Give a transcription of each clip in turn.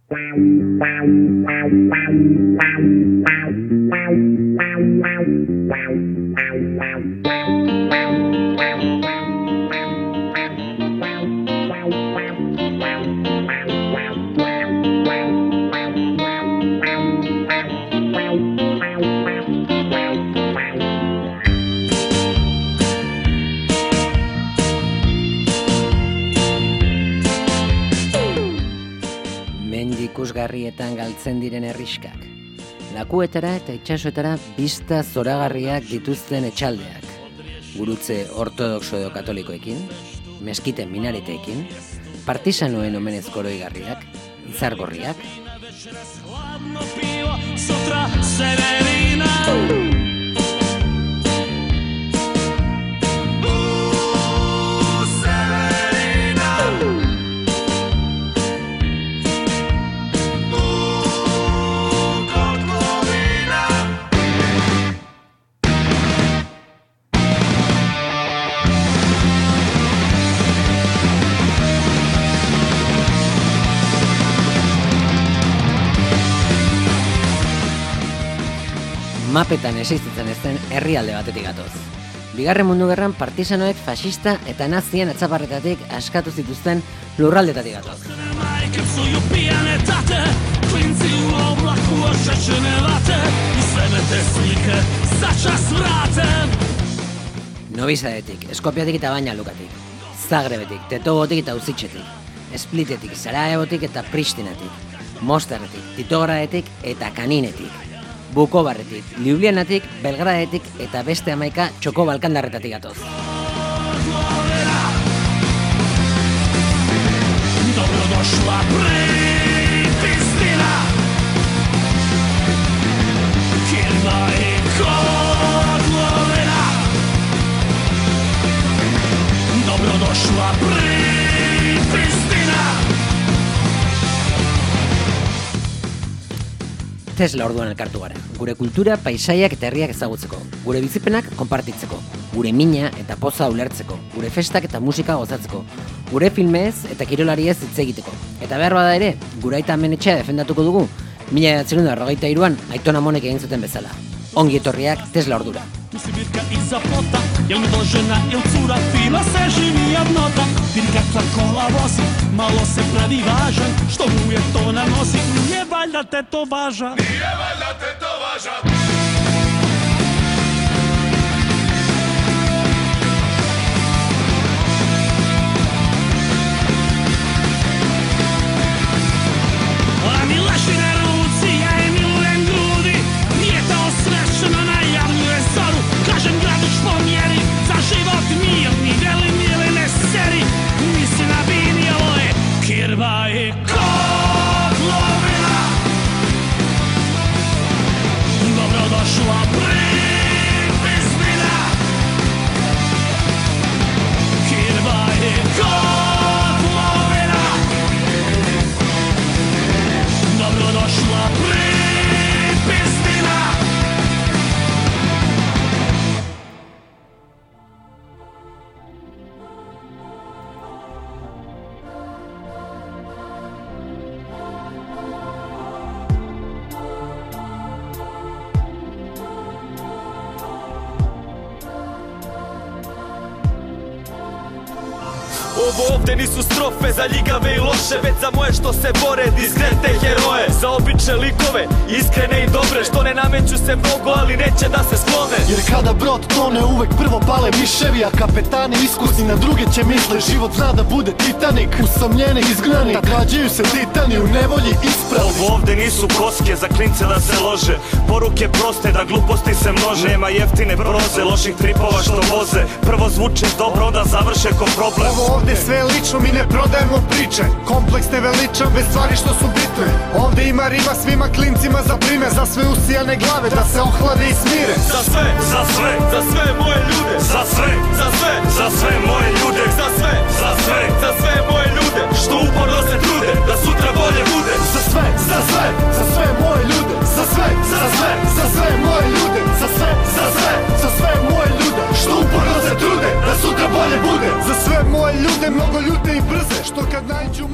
Ikusgarrietan galtzen diren herriskak, lakuetara eta itsasoetara bista zoragarriak dituzten etxaldeak, gurutze ortodoxo edo katolikoekin, meskiten minariteekin, partisanoen omenezko oroigarriak, izargorriak. Mapetan existitzen ezten herrialde batetik gatoz. Bigarren Mundu Gerran partisanoek fascista eta nazien atzaparretatik askatu zituzten lurraldetatik gatoz. Novizadetik, Eskopiatik eta Bainalukatik, Zagrebetik, Tetobotik eta Uzitxetik, Splitetik, Sarajevotik eta Pristinatik, Mostarretik, Titogradetik eta Kaninetik, Bukobarretik, Ljubljanetik, Belgradetik eta beste 11 txoko balkandarretatik gatoz. Tesla orduan elkartu gara, gure kultura, paisaiak eta herriak ezagutzeko, gure bizipenak konpartitzeko, gure mina eta poza ulertzeko, gure festak eta musika gozatzeko, gure filmez eta kirolariez hitz egiteko. Eta behar bada ere, gure aita amenetxea defendatuko dugu, 1943an Aiton Amonek egin zuten bezala. Ongi etorriak Tesla ordura. Сибирка из-за плота, я не жена il cura, fila se živi jednota. Vidi kakva kola vozi, malo se pravi važan, što mu je to nanosi, nije valjda te to važa. Nije valjda te to važa. Ona mi leši na ruci, ja je milujem grudi, nije to osvešeno, najavljuje zoru, kažem gradić pomjeri, za život mirni, veli mile ne seri, misli na bini, ovo je kirva i kotlovina. Dobrodošla pripisnina, kirva i kotlovina. Dobrodošla pripisnina. Ovo ovde nisu strofe za ljigave i loše, već za moje što se bore, diskretne heroje, za obične likove, iskrene i dobre, što ne nameću se mnogo, ali neće da se sklone. Jer kada brod tone uvek prvo pale miševi, a kapetani iskusni na druge će misle, život zna da bude Titanik, usamljeni izgnani, tad rađaju se titani u nevolji ispravni. Ovo ovde nisu koske za klince da se lože, poruke proste da gluposti se množe, nema jeftine proze, loših tripova što voze, prvo zvuče dobro, onda završe ko problem. Ovo ovde sve lično, mi ne prodajemo priče, kompleks ne veličam bez stvari što su bitne. Ovde ima rima svima klincima za primer, za sve usijane glave da se ohlade i smire. Za sve, za sve, za sve moje ljude, za sve, za sve, za sve moje ljude, za sve, za sve, za sve moje ljude, što uporno se trude da sutra bolje bude. Za sve, za sve, za sve moje ljude, za sve, za sve, za sve moje ljude, za sve, za sve, za sve moje ljude, što uporno se trude da sutra bolje bude. Za sve moje ljude, mnogo ljute i brze, što kad naiđu mu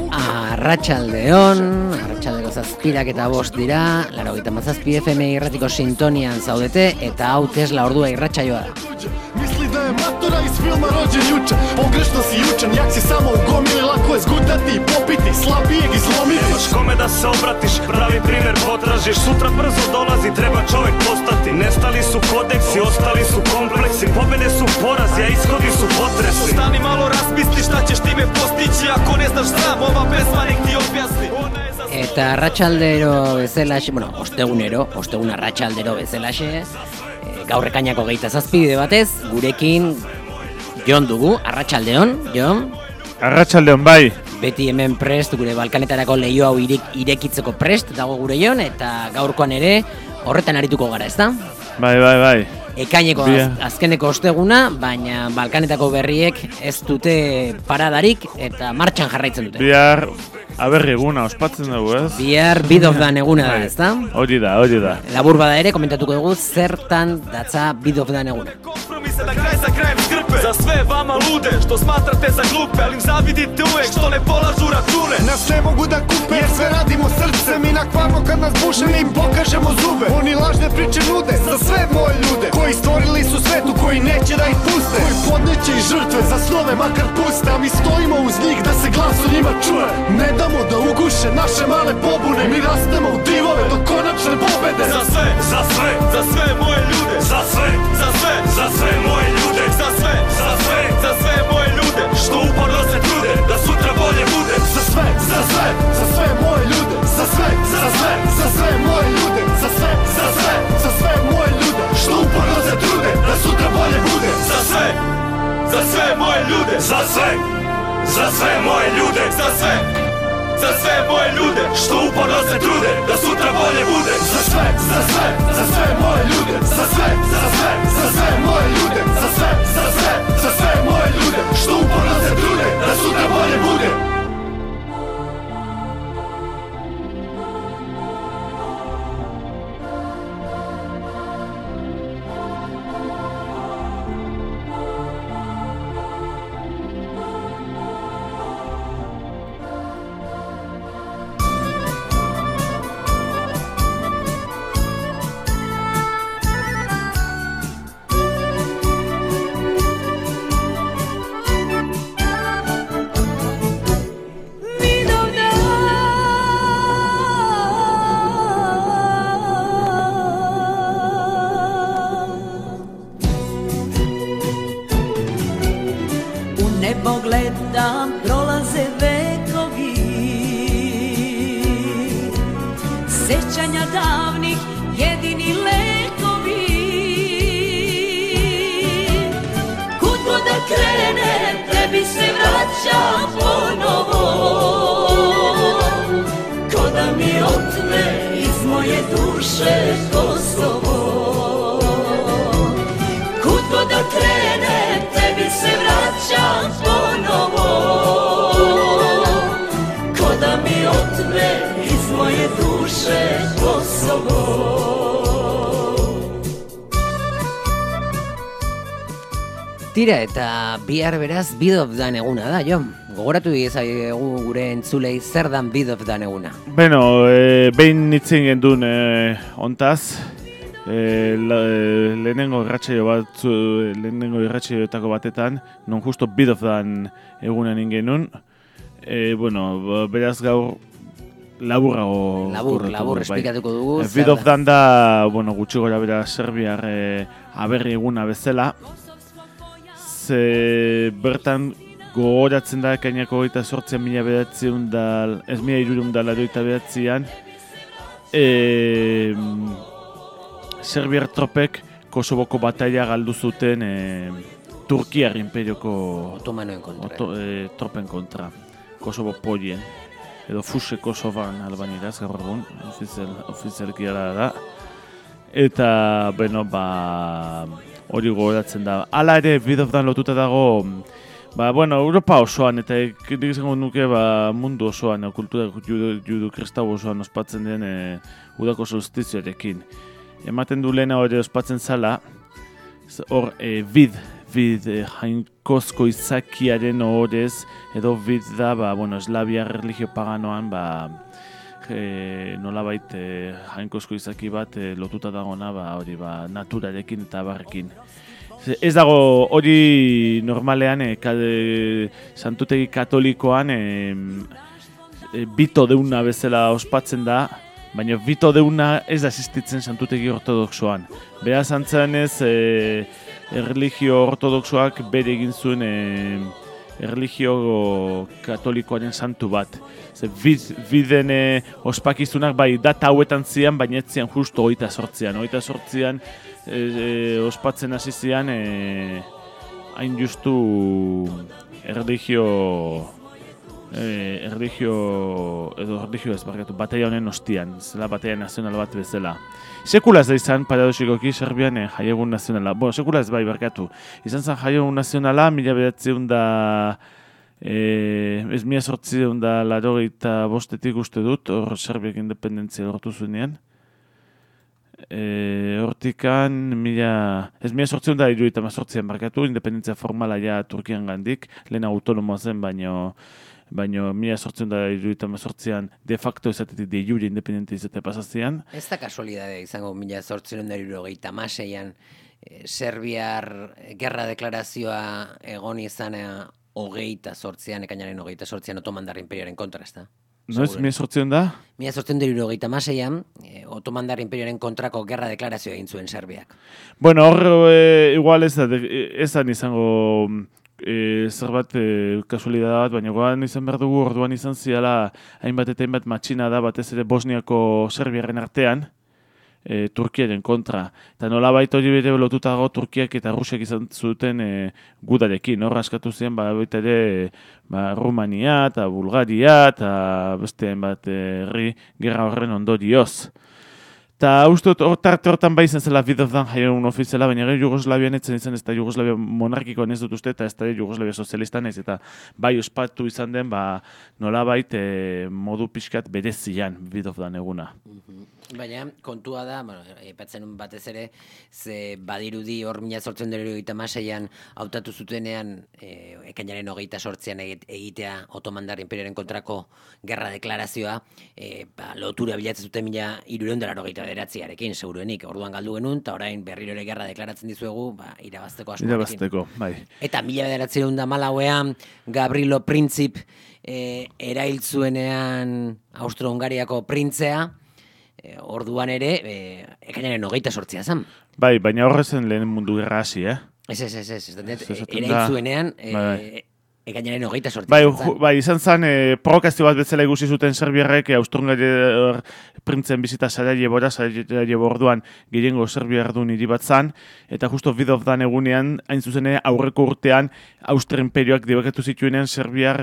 Arratsaldeko 7 eta 5 dira, 87 FM irratiko sintonian zaudete, eta hau Tesla ordua irratsaioa da. Misli da je matora iz filma rođen juče. Pogrešno si učen, jak si samo u gomili. Lako je zgutati, popiti, slabijeg izlomiti. Nemaš kome da se obratiš, pravi primjer potražiš. Sutra brzo dolazi, treba čovjek postati. Nestali su kodeksi, ostali su kompleksi. Pobjede su porazi, a ishodi su potresi. Stani malo razmisli šta ćeš time postići. Ako ne znaš sam, ova pesma nek ti objasni. Eta arratsaldero bezalaxe, ostegun arratsaldero bezalaxe, gaur ekainako 27 bide batez, gurekin Jon dugu, arratsaldeon, Jon. Arratsaldeon bai. Beti hemen prest, gure Balkanetarako leio hau irekitzeko prest dago gure Jon, eta gaurkoan ere horretan arituko gara, ezta? Bai. Ekaineko azkeneko osteguna, baina Balkanetako berriek ez dute paradarik eta martxan jarraitzen dute. Bihar aberri eguna ospatzen dugu, ez? Bihar Bid of Dan eguna da, ezta? Hori da. Labur bada ere komentatuko dugu zertan datza Bid of Dan eguna. Kompromise na kraj za krajem skrpe. Za sve vama lude što smatrate za glupe, ali im zavidite uvek što ne polažu račune. Nas ne mogu da kupe jer sve radimo srcem. I na kvarno kad nas buše mi im pokažemo zube. Oni lažne priče nude za sve moje ljude koji stvorili su svetu, koji neće da ih puste, koji podneće i žrtve za snove makar puste. A mi stojimo uz njih da se glas o njima čuje. Ne damo da uguše naše male pobune. Mi rastemo u divove do konačne pobede. Za sve moje ljude. Za sve moje ljude. Za sve moje ljude. Što uporno se trude da sutra bolje bude. Za sve moje ljude. Za sve moje ljude. Za sve moje ljude. Što uporno se trude da sutra bolje bude. Za sve moje ljude. Za sve moje ljude. Za sve moje ljude. Što uporno se trude da sutra bolje bude. Za sve moje ljude. Za sve moje ljude. Za sve moje ljude. Što uporno se trude da sutra bolje bude. Gledam, prolaze vekovi, sećanja davnih jedini lekovi. Kud god da krenem, tebi se vraćam ponovo, ko da mi otme iz moje duše Kosovo. Kud god da krenem, tebi se vraćam ponovo, ko da mi otme iz moje duše Kosovo. Tira, eta bihar beraz Bid of Dan eguna da, Jon. Gogoratu diezaigu gure entzulei zer dan Bid of Dan eguna. Beno, behin nitzen gendun ontaz, lehenengo irratsaioetako batetan, non justo Bid of Dan egunan ingenun. Beraz gaur labur esplikatuko dugu. Bid of Dan da, gutxi gora bera serbiar aberri eguna bezala. Bertan gogoratzen da ekainako 1989an Serbiar tropek Kosovoko bataila galdu zuten Turkiar imperioko otomanoen kontra. Tropen kontra. Kosovo polien edo Fuse Kosovan albaniraz gaur egun ofizialki da. Eta hori gogoratzen da. Hala ere Bid of Dan lotuta dago Europa osoan eta izango nuke mundu osoan, kultura judu kristau osoan ospatzen den udako solstizioarekin. Ematen du lehena hori ospatzen zala, hor vid jainkozko izakiaren horrez, edo vid da, eslaviar religio paganoan, nolabait jainkozko izaki bat lotuta dagona, hori naturarekin eta barrekin. Ez dago hori normalean santutegi katolikoan bito deuna bezala ospatzen da, baina bito deuna ez da existitzen santutegi ortodoxoan. Beraz antzeanez, erlijio ortodoxoak bere egin zuen erlijio katolikoaren santu bat. Biden ospakizunak bai data hauetan zian, baina ez zian justo 28an. 28an ospatzen hasi zian hain justu erlijio ez barkatu, bataia honen ostian, zela bataia nazional bat bezala. Sekula ez da izan, paradoxikoki, Serbian jaiegun nazionala. Sekula ez bai barkatu. Izan zen jaiegun nazionala, 1985 uste dut, hor Serbiak independentzia lortu zuenean. Hortikan, 1878an barkatu, independentzia formala ja Turkian gandik, lehen autonomoa zen, baino 1878an de facto izatetik de jure independente izate pasazian. Ez da kasualidadea izango 1876an Serbiar gerra deklarazioa egon izana 28an, ekainaren 28an Otomandar Imperioaren kontra, ez da? No ez 1800 da? 1876an Otomandar Imperioaren kontrako gerra deklarazioa egin zuen Serbiak. Bueno, hor igual ez da izango zerbat kasualidad bat, baina goan izan behar dugu orduan izan ziala hainbat eta hainbat matxina da batez ere Bosniako Serbiaren artean, Turkiaren kontra. Eta nolabait hori bere lotuta dago Turkiak eta Rusiak izan zuten gudarekin. Hor askatu ziren baita ere Rumania eta Bulgaria eta beste hainbat herri gerra horren ondorioz. Eta uste tarte hortan bai izan zela Vidovdan jaiegun ofiziala, baina gero Jugoslavian etzen izan ez da Jugoslavia monarkikoan ez dut uste eta ez da Jugoslavia sozialistan ez eta bai ospatu izan den nolabait modu pixkat berezian Vidovdan eguna. Baina kontua da, epatzen batez ere, ze badirudi hor 1876an hautatu zutenean ekainaren 28an egitea Otomandar Imperioaren kontrako gerra deklarazioa, lotura bilatzen zuten 1389arekin, seguruenik, orduan galdu genuen, eta orain berriro ere gerra deklaratzen dizuegu, irabazteko asmoarekin. Irabazteko, bai. Eta 1914an Gavrilo Princip erail zuenean Austro-Hungariako printzea, orduan ere, ekainaren 28a zen. Bai, baina horrezen lehen mundu gerra hasi, Ez, erail zuenean, ekainaren 28a. Bai, izan zen, provokazio bat bezala ikusi zuten Serbiarrek, Austro-Hungariar printzen bizita Sarajevo orduan gehiengo Serbiardun hiri bat zan, eta justo Vidovdan egunean, hain zuzen aurreko urtean, Austria Imperioak debekatu zituenean Serbiar,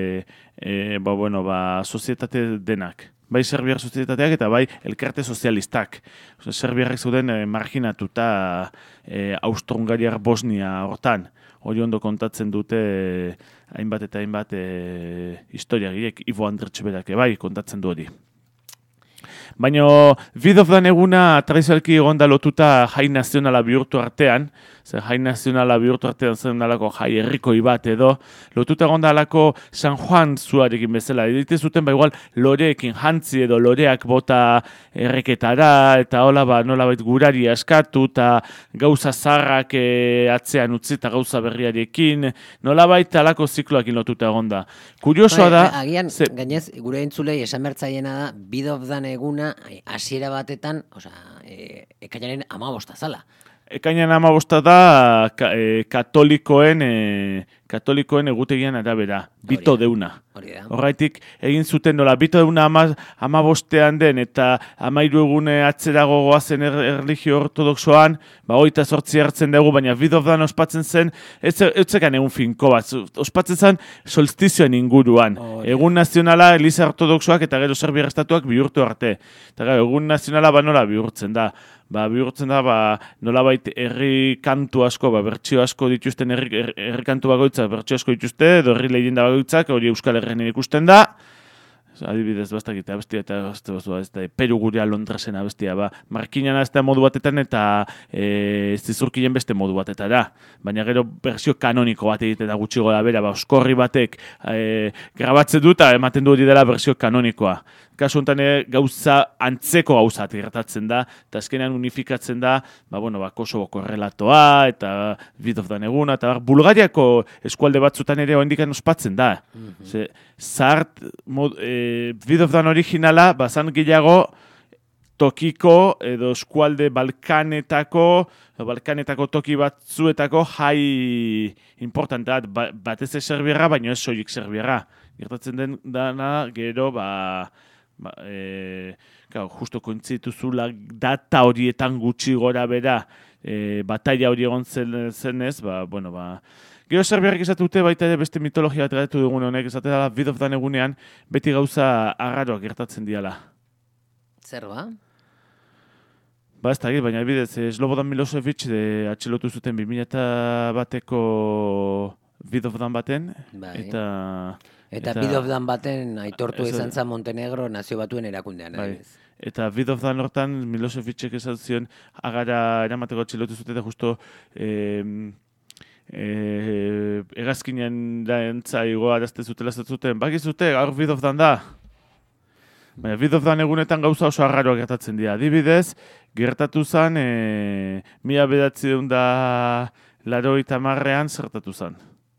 sozietate denak. Bai Serbiar sozietateak eta bai elkarte sozialistak. Serbiarrek zeuden marginatuta Austro-Hungariar Bosnia hortan. Hori ondo kontatzen dute hainbat eta hainbat historiagilek, Ivo Andrić berak bai kontatzen du hori. Baina Vidovdan eguna tradizionalki egon da lotuta jai nazionala bihurtu artean, jai nazionala bihurtu artean zen dalako jai herrikoi bat edo, lotuta egon dalako San Juan zuarekin bezala. Edite zuten igual loreekin jantzi edo loreak bota erreketara, eta hola nolabait gurari askatu, eta gauza zarrak atzean utzi eta gauza berriarekin, nolabait alako zikloakin lotuta egon da. Kuriosoa da... Agian, gainez, gure entzulei esan bertzaiena da, Vidovdan eguna hasiera batetan, ekainaren 15 zala. Ekainaren 15 da katolikoen egutegian arabera, bito deuna. Horraitik, egin zuten nola, bito deuna 15ean den eta 13 egune atzerago goazen erlijio ortodoxoan, 28 hartzen dugu, baina Vidovdan ospatzen zen, ez zekan egun finko bat, ospatzen zen solstizioen inguruan. Egun nazionala Eliza ortodoxoak eta gero Serbiar estatuak bihurtu arte. Eta egun nazionala nola bihurtzen da. Bihurtzen da, nolabait herri kantu asko, bertsio asko dituzten herri kantu bagoitzak, bertsio asko dituzte, edo herri leyenda bagoitzak, hori Euskal Herrian ikusten da. Adibidez, bastakit abestia eta ez da Peru gurea Londresen abestia, markinan ez da modu batetan eta zizurkien beste modu batetara. Baina gero berzio kanoniko bat egiten da gutxi gora bera, oskorri batek grabatzen du eta ematen du hori dela berzio kanonikoa. Kasu honetan gauza antzeko gauza gertatzen da, eta azkenean unifikatzen da, Kosovoko errelatoa, eta Bit of Dan eguna, eta Bulgariako eskualde batzutan ere oraindik ospatzen da. Bit of Dan originala, bazan gehiago tokiko edo eskualde Balkanetako toki batzuetako jai importanteat, batez Serbiarra, baino ez soilik Serbiarra. Gertatzen den dana, gero, justo kointzituzula data horietan gutxi gora bera bataila hori egon zenez, gero Serbiarrik esatu dute baita ere beste mitologia bat gaitu dugun honek, esate dela Bit of Dan egunean beti gauza arraroak gertatzen diala. Zer ba? Ez da, baina bidez, Slobodan Milosevic atxilotu zuten 2001-eko Bit of Dan baten, Eta Bit of Dan baten aitortu izan zen Montenegro nazio batuen erakundean. Eta Bit of Dan hortan Milosevicek esan zion agara eramateko atxilotu zuten eta justo egazkinean da entza igoa arazte zutela zuten. Bakizute, gaur Bit of Dan da. Baina Bit of Dan egunetan gauza oso arraroak gertatzen dira. Adibidez, gertatu zen 1980ean zertatu zen.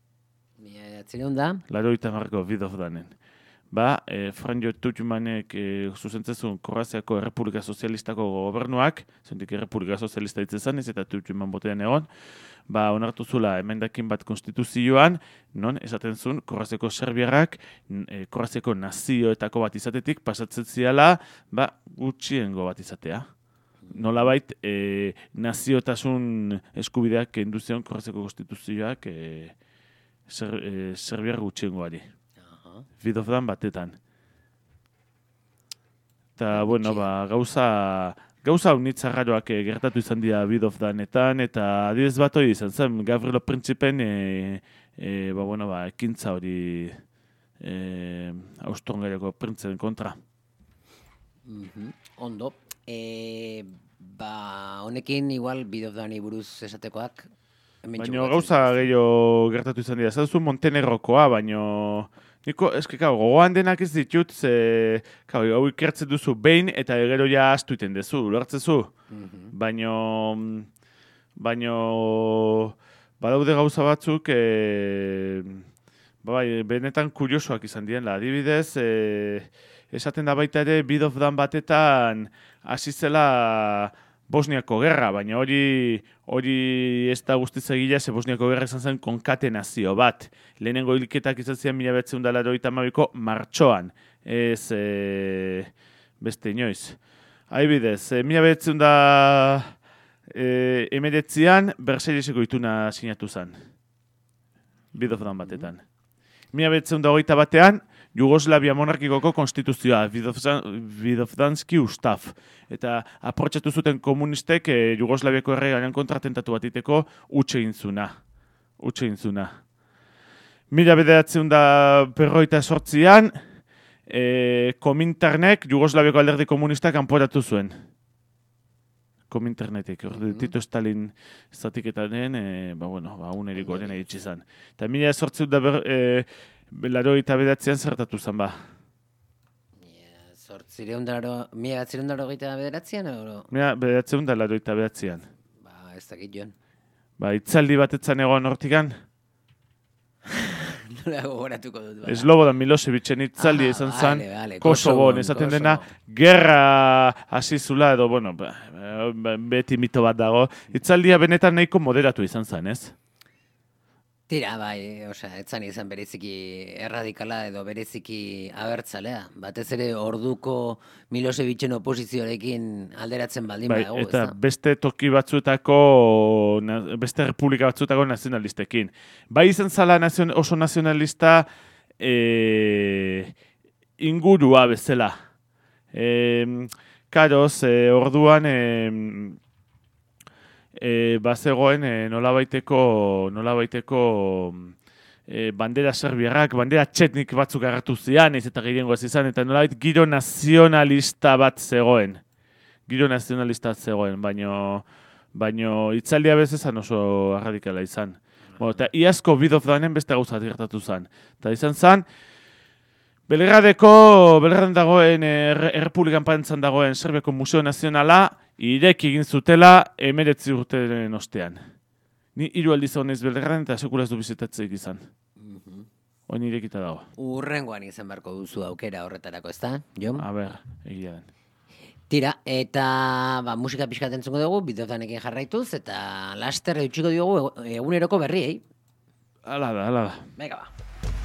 1980ko Bit of Danen. Franjo Tudjmanek zuzentzezun Kroaziako Errepublika Sozialistako gobernuak, zentik Errepublika Sozialista ditzen ez eta Tudjman botean egon, onartu zula emendakin bat konstituzioan, non esaten zuen Kroaziako Serbiarrak, Kroaziako nazioetako bat izatetik pasatzen ziala, gutxiengo bat izatea. Nolabait, naziotasun eskubideak kendu zion Kroaziako konstituzioak Serbiar gutxiengoari. Bit of Dan batetan. Eta, gauza unitzarraroak gertatu izan dira Bit of Danetan, eta adibidez bat hori izan zen, Gavrilo Principen ekintza hori Austro-Hungariako printzen kontra. Ondo. Honekin igual Bit of Dani buruz esatekoak. Baina gauza gehiago gertatu izan dira. Zaduzu Montenegrokoa, baina niko, gogoan denak ez ditut, hau ikertzen duzu behin eta gero ja astu iten dezu, ulertzezu. Baina badaude gauza batzuk benetan kuriosoak izan diren. Adibidez, esaten da baita ere Bit of Dan batetan hasi zela Bosniako gerra, baina hori ez da guztiz egila, Bosniako gerra izan zen konkatenazio bat. Lehenengo hilketak izan ziren 1982ko martxoan, ez beste inoiz. Adibidez, 1989an Bersaieseko ituna sinatu zen. Bit of Dan batetan. 1921an Jugoslavia monarkikoko konstituzioa, Vidovdanski Ustav. Eta aprotxatu zuten komunistek Jugoslaviako erregearen kontra tentatu bat iteko utxe egin zuna. 1948an Kominternek Jugoslaviako alderdi komunistak kanporatu zuen. Kominternetik, Tito Stalin zatiketaren, unerik goren egitsi zen. Eta 1989an zertatu zen ba. 1989an? 1989an. Ez dakit joan. Itzaldi batetzan egon hortikan. Nola gogoratuko dut. Slobodan Milosevicen itzaldi izan zen Kosovon, esaten dena, gerra hasi zula edo, beti mito bat dago. Itzaldia benetan nahiko moderatu izan zen, ez? Tira, etzan izan bereziki erradikala edo bereziki abertzalea. Batez ere orduko Milosevicen oposizioarekin alderatzen baldin badago. Eta beste toki batzuetako, beste republika batzuetako nazionalistekin. Bai izan zala oso nazionalista ingurua bezala. Karoz, orduan bazegoen nolabaiteko bandera serbiarrak, bandera txetnik batzuk agertu zian, ez eta gehiengo ez izan, eta nolabait giro nazionalista bat zegoen. Baino itzaldia bezezan oso radikala izan. Eta iazko Bid of Danen beste gauzat gertatu zen. Eta izan zen, Belgraden dagoen, Errepublikan pantzan dagoen Serbiako Museo Nazionala, ireki egin zutela 19 urteren ostean. Ni 3 aldiz honez Belgraden eta sekula ez du bizitatzeik izan. Oin irekita dago. Urrengoan izan beharko duzu aukera horretarako, ezta, Jon? A ber, egia den. Tira, eta musika pixkat entzungo dugu, bideotanekin jarraituz, eta laster eutxiko diogu eguneroko berriei. Hala da. Venga, ba.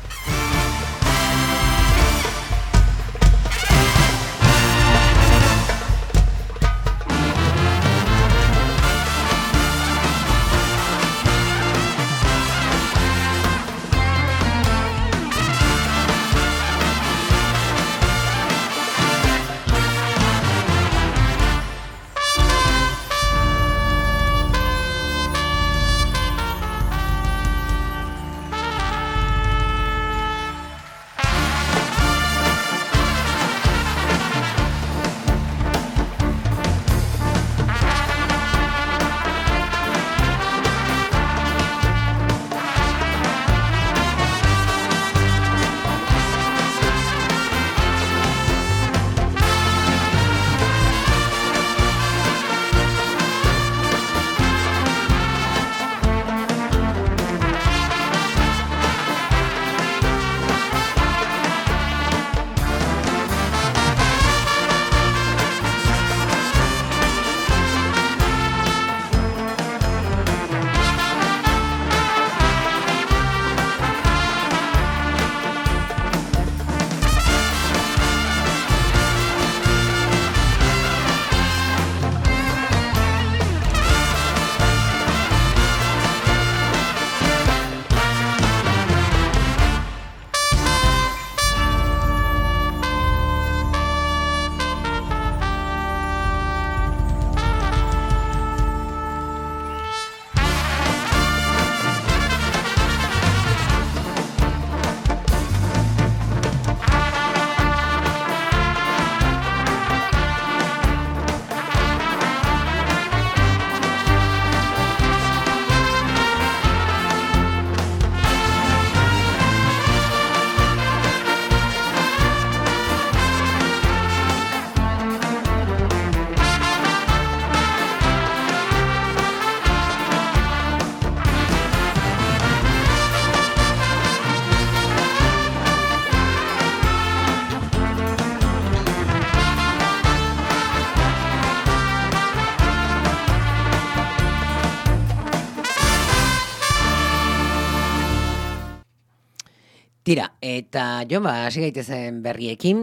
Tira, eta Jon, hasi gaitezen berriekin,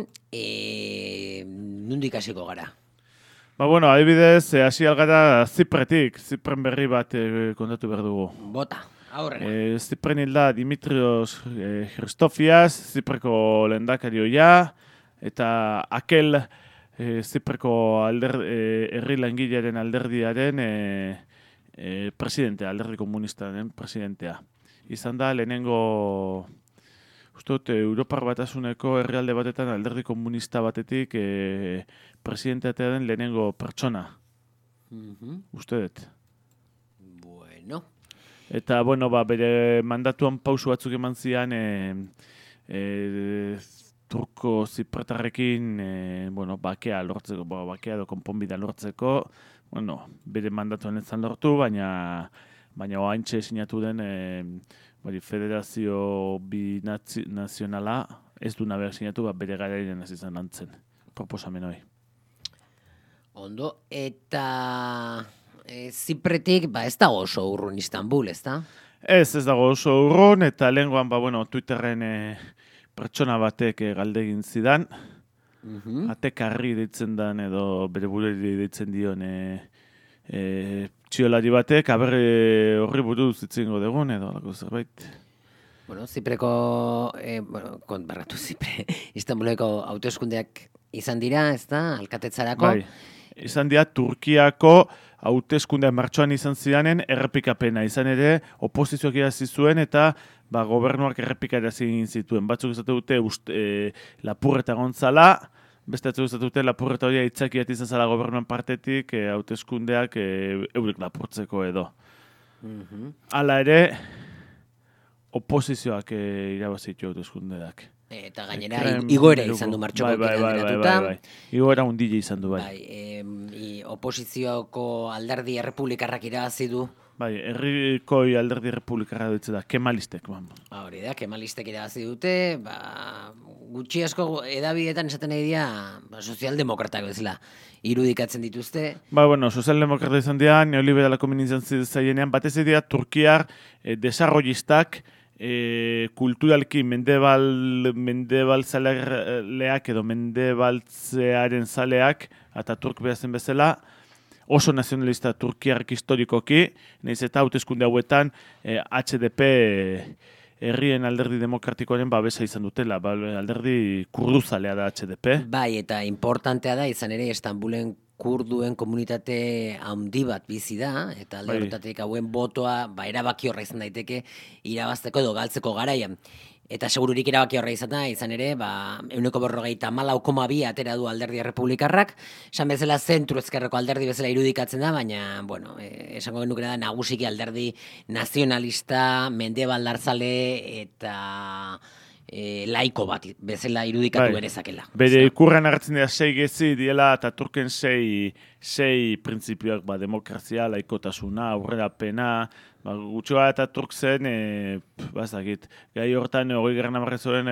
nondik hasiko gara? Bueno, adibidez, hasi algara Zipretik, Zipren berri bat kontatu behar dugu. Bota, aurrera. Zipren hilda Dimitrios Christofias, Zipreko lehendakarioia, eta Akel Zipreko herri langilearen alderdiaren presidentea, alderdi komunistaren presidentea. Izan da lehenengo... Ustot, Europar Batasuneko herrialde batetan alderdi komunista batetik presidenteatea den lehenengo pertsona. Uste dut. Bueno. Eta, bere mandatuan pausu batzuk eman zian turko zipretarrekin bakea lortzeko, bakea edo konponbida lortzeko. Bere mandatuan ez zan lortu, baina oaintxe sinatu den Federazio Binazionala ez du naber sinatu, bere garairen ez izan lantzen. Proposamen hori. Ondo, eta Zipretik, ez dago oso urrun Istanbul, ez da? Ez dago oso urrun, eta lehengoan, Twitterren pertsona batek galdegin zidan. Atekarri deitzen dan, edo bere bureri deitzen dion txiolari batek, horri buruz itzingo dugun, edo alako zerbait. Zipreko, Zipre, Istanbuleko hauteskundeak izan dira, ez da, alkatetzarako. Bai. izan dira Turkiako hauteskunde martxoan izan ziranen errepikapena. Izan ere, oposizioak irazi zuen eta gobernuak errepikarazi egin zituen. Batzuk izate dute lapurreta gontzala, beste batzuk izate dute lapurreta hori aitzakiat izan zala gobernuan partetik hauteskundeak eurek lapurtzeko edo. Hala ere, oposizioak irabazitu hauteskundeak. Eta gainera, igoera izan du martxokotik alderatuta. Bai. Igoera hundile izan du, bai. Oposizioko alderdi errepublikarrak irabazi du. Bai, herrikoi alderdi errepublikarra dutze da, kemalistek. Hori da, kemalistek irabazi dute, gutxi asko edabidetan esaten nahi dira sozialdemokratak bezala irudikatzen dituzte. Sozialdemokrata izan dira, neoliberalako izan zaienean, batez dira Turkiar desarrollistak, kulturalki mendebal zaleak edo mendebaltzearen zaleak, eta Turk behazen bezala, oso nazionalista Turkiark historikoki, nahiz eta hauteskunde hauetan HDP herrien alderdi demokratikoaren babesa izan dutela, alderdi kurduzalea da HDP. Bai, eta importantea da, izan ere, Istanbulen kurduen komunitate handi bat bizi da, eta alde horretatik hauen botoa erabaki horra izan daiteke irabazteko edo galtzeko garaian. Eta segururik erabaki horra izan ere, 1,54 atera du alderdi errepublikarrak, esan bezala zentru ezkerreko alderdi bezala irudikatzen da, baina, esango genukera da nagusiki alderdi nazionalista, mendebaldarzale eta laiko bat bezala irudikatu genezakela. Bere ikurran hartzen dira 6 gezi diela eta Turken 6 printzipioak, demokrazia, laikotasuna, aurrerapena, gutxoa eta Turk zen, gai hortan 20. hamarrezoren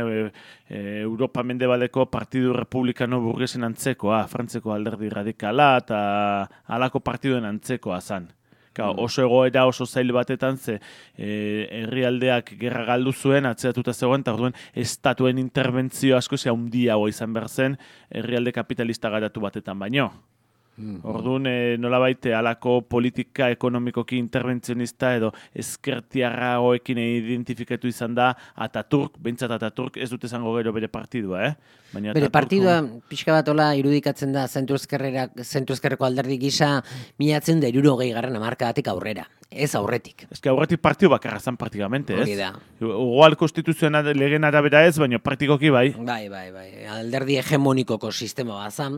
Europa mendebaleko partidu republikano burgesen antzekoa, Frantzeko alderdi radikala eta halako partiduen antzekoa zan. Oso egoera oso zail batetan ze herrialdeak gerra galdu zuen, atzeratuta zegoen, eta orduan estatuen interbentzio asko handiagoa izan behar zen herrialde kapitalista garatu batetan baino. Orduan nolabait halako politika ekonomikoki interbentzionista edo ezkertiarra hoekin identifikatu izan da Ataturk, behintzat Ataturk ez dut esango gero bere partidua, Bere partidua pixka bat hola irudikatzen da zentru ezkerreko alderdi gisa 1960 hamarkadatik aurrera, ez aurretik. Ez aurretik partidu bakarra zan praktikamente, ez? Hori da. Igual konstituzioan legen arabera ez, baina praktikoki bai. Bai. Alderdi hegemonikoko sistema bat zan.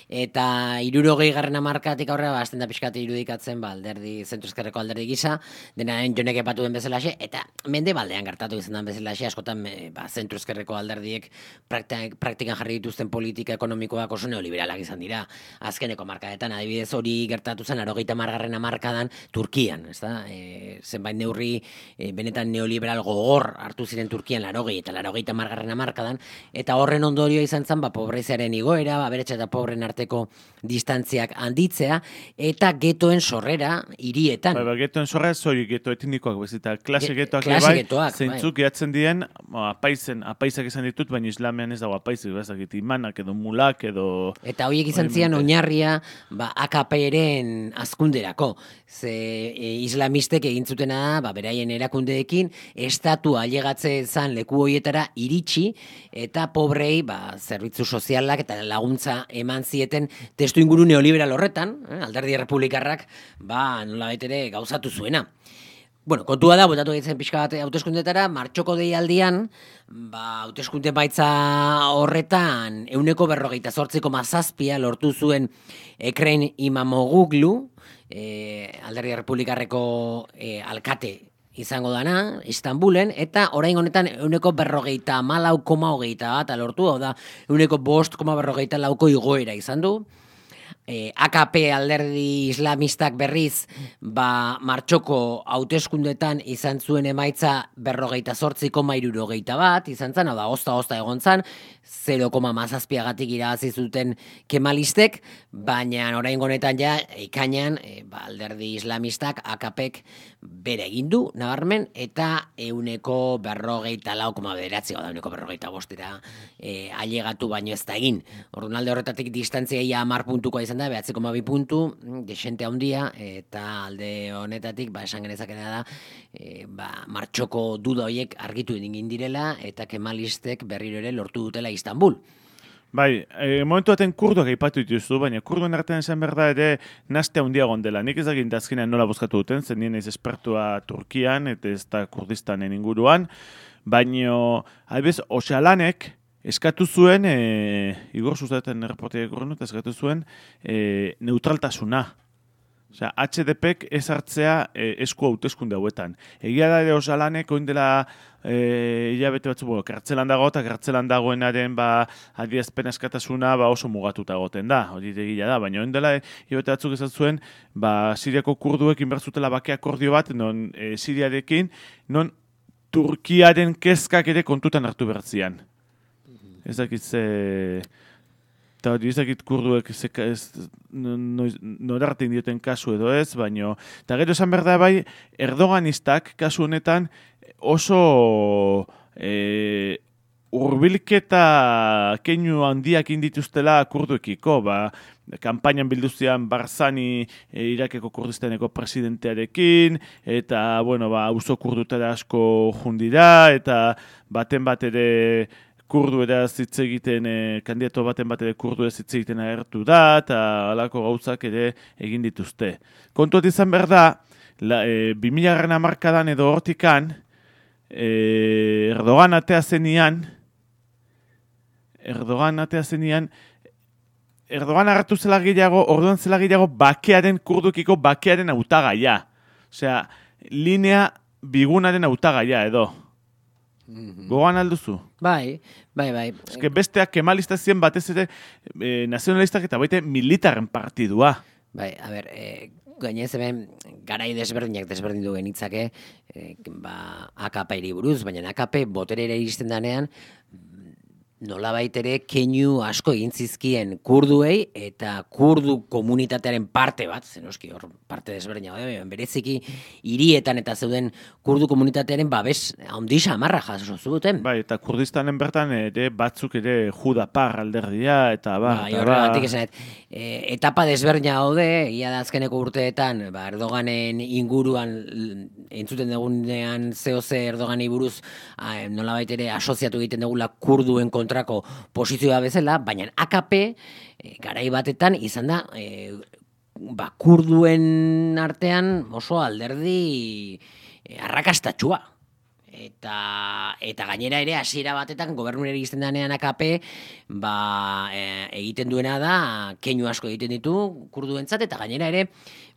Eta 60 hamarkadatik aurrera azten da pixkate irudikatzen alderdi zentru-ezkerreko alderdi gisa, dena jonek epatu den bezalaxe, eta mendebaldean gertatu izan den bezalaxe, askotan zentru-ezkerreko alderdiek praktikan jarri dituzten politika ekonomikoak oso neoliberalak izan dira. Azkeneko markadetan, adibidez hori gertatu zen 80. hamarkadan Turkian, zenbait neurri benetan neoliberal gogor hartu ziren Turkian 80 eta 80. hamarkadan, eta horren ondorioa izan zen pobreziaren igoera, aberatsa eta pobren arteko distantziak handitzea, eta getoen sorrera hirietan. Getoen sorrera zoi geto etnikoak bezita, klase getoak bai, zeintzuk gehatzen dien, apaizak izan ditut, baina islamean ez dago apaizik, imanak edo mulak edo... Eta horiek izan zian oinarria AKP-eren azkunderako, ze islamistek egintzutena beraien erakundeekin, estatua ailegatze zan leku horietara iritsi, eta pobrei zerbitzu sozialak eta laguntza eman zieten testu inguru neoliberal horretan, alderdi errepublikarrak, nolabait ere gauzatu zuena. Kontua da, botatu egiten pixka bat hauteskundetara, martxoko deialdian, hauteskunde baitza horretan 48,7 lortu zuen Ekrem İmamoğlu, alderdi errepublikarreko alkate izango dana, Istanbulen, eta orain honetan 54,8 lortu, hau da, 5,44 igoera izan du. AKP alderdi islamistak berriz martxoko hauteskundetan izan zuen emaitza 48,61 izan zen, hau da, ozta egon zen, 0,7 irabazi zuten kemalistek, baina orain honetan ikainan alderdi islamistak AKPek bere egin du, nabarmen, eta 1,49,9, hau da, 1,45 ailegatu baino ez da egin. Orduan alde horretatik distantzia 10 puntukoa izan da, 9,2 puntu, desente handia, eta alde honetatik, esan genezakena da, martxoko duda horiek argitu egin direla, eta kemalistek berriro ere lortu dutela Istanbul. Bai, momentu baten kurduak aipatu dituzu, baina kurduen artean esan behar da ere nastea handia dela. Nik ez dakit azkenean nola bozkatu duten, zen nien ez espertua Turkian eta ez da Kurdistanen inguruan, baina albez Osalanek eskatu zuen, Igor Zuzaten erreportiak eta eskatu zuen neutraltasuna. Osea, HDPek ez hartzea esku hauteskunde hauetan. Egia da ere Osalanek oin dela hilabete batzu, kartzelan dago eta kartzelan dagoenaren adierazpen askatasuna oso mugatuta egoten da, hori egia da, baina oin dela hilabete batzuk esan zuen Siriako kurduekin berzutela bake akordio bat, non Siriarekin, non Turkiaren kezkak ere kontutan hartu bertzian. Ez dakitze... Eta hori ezakit kurduek norartin dioten kasu edo ez, baina... Eta gero esan behar da bai, Erdoganistak kasu honetan oso hurbilketa keinu handiak indituztela kurduekiko, kanpainan bilduzian Barzani Irakeko Kurdistaneko presidentearekin, eta, auzo kurdutara asko jundira, eta baten bat ere... kurdu eraz hitz egiten, kandidato baten bat ere kurdu eraz hitz egiten agertu da, eta halako gauzak ere egin dituzte. Kontuat izan behar da, 2000 hamarkadan edo hortikan, Erdogan atea zenian, Erdogan hartu zela gehiago, orduan zela gehiago kurdukiko bakearen hautagaia. Osea, linea bigunaren hautagaia edo. Gogoan alduzu? Bai. Eske besteak kemalista zien batez ere nazionalistak eta baite militarren partidua. Bai, a ber, gainez hemen garai desberdindu genitzake AKP-eri buruz, baina AKP boterera iristen danean nolabait ere keinu asko egin zizkien kurduei eta kurdu komunitatearen parte bat, zenoski hor parte desberdina bereziki hirietan eta zeuden kurdu komunitatearen babes handi samarra jaso zuten. Bai, eta Kurdistanen bertan ere batzuk ere Judapar alderdia eta horregatik esanet, etapa desberdina daude, ia da azkeneko urteetan, Erdoganen inguruan entzuten dugunean zehoze Erdogani buruz nolabait ere asoziatu egiten dugula kurduen kontrako posizioa bezala, baina AKP garai batetan izan da kurduen artean oso alderdi arrakastatsua. Eta gainera ere hasiera batetan gobernura iristen denean AKP egiten duena da keinu asko egiten ditu kurduentzat eta gainera ere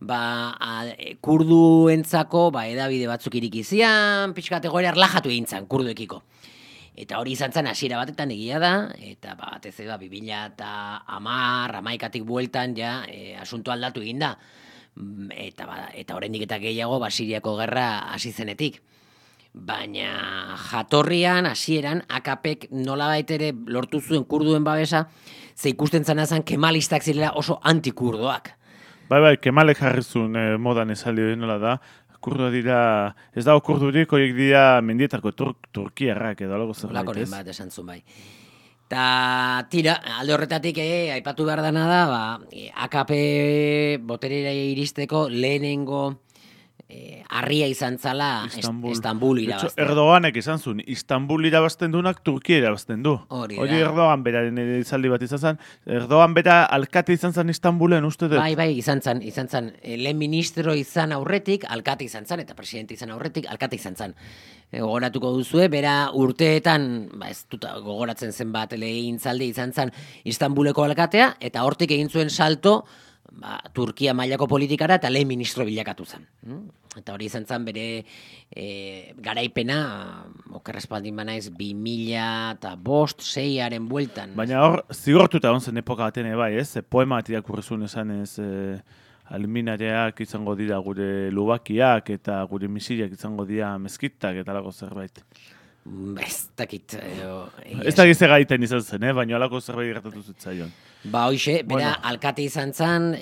kurduentzako edabide batzuk irikizian, pixkat egoera erlajatu egin zan kurduekiko. Eta hori izan zen hasiera batetan egia da, eta batez edo 2010-11 bueltan ja asunto aldatu egin da. Eta oraindik eta gehiago Siriako gerra hasi zenetik. Baina jatorrian, hasieran, AKPek nolabait ere lortu zuen kurduen babesa, ze ikusten zan kemalistak zirela oso antikurdoak. Bai, Kemalek jarri zuen modan esaldi nola da. Kurdua dira, ez dago kurdurik, horiek dira mendietako turkiarrak edo alago zerbait, ez? Lakoren bat esan zuen bai. Ta tira, alde horretatik aipatu behar dana da, AKP boterera iristeko lehenengo harria izan zala Istanbul irabazten. Erdoganek izan zuen, Istanbul irabazten dunak Turkia irabazten du. Hori Erdogan beraren izaldi bat izan zen. Erdogan bera alkate izan zen Istanbulen, uste dut? Bai, izan zen. Lehen ministro izan aurretik, alkate izan zen, eta presidente izan aurretik, alkate izan zen. Gogoratuko duzue, bera urteetan, ez dut gogoratzen zen bat lehintzaldi izan zen Istanbuleko alkatea, eta hortik egin zuen salto Turkia mailako politikara eta lehen ministro bilakatu zen. Eta hori izan zen bere garaipena, okerrespaldin banaiz, 2005-2006aren bueltan. Baina hor, zigortuta egon zen epoka baten bai, ez? Poema bat irakurrizun esan ez alminareak izango dira gure lubakiak eta gure misiriak izango dira mezkitak eta alako zerbait. Ez dakit. Ez dakit gaiten izan zen, baina alako zerbait gertatu zitzaion. Hoxe, bera alkate izan zen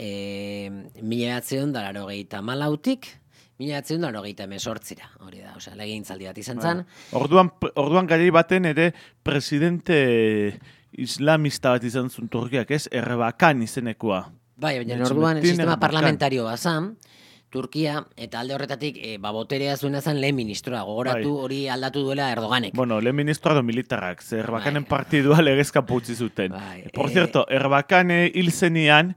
1994-tik 1998-ra, hori da, osea, legegintzaldi bat izan zen. Orduan gari baten ere presidente islamista bat izan zuen Turkiak, ez? Erbakan izenekoa. Bai, baina orduan sistema parlamentario bazan, Turkia, eta alde horretatik, boterea zuena zen lehen ministroa, gogoratu hori aldatu duela Erdoganek. Bueno, lehen ministroa do militarrak, ze Erbakanen partidua legezka putzi zuten. Por cierto, Erbakan hil zenian,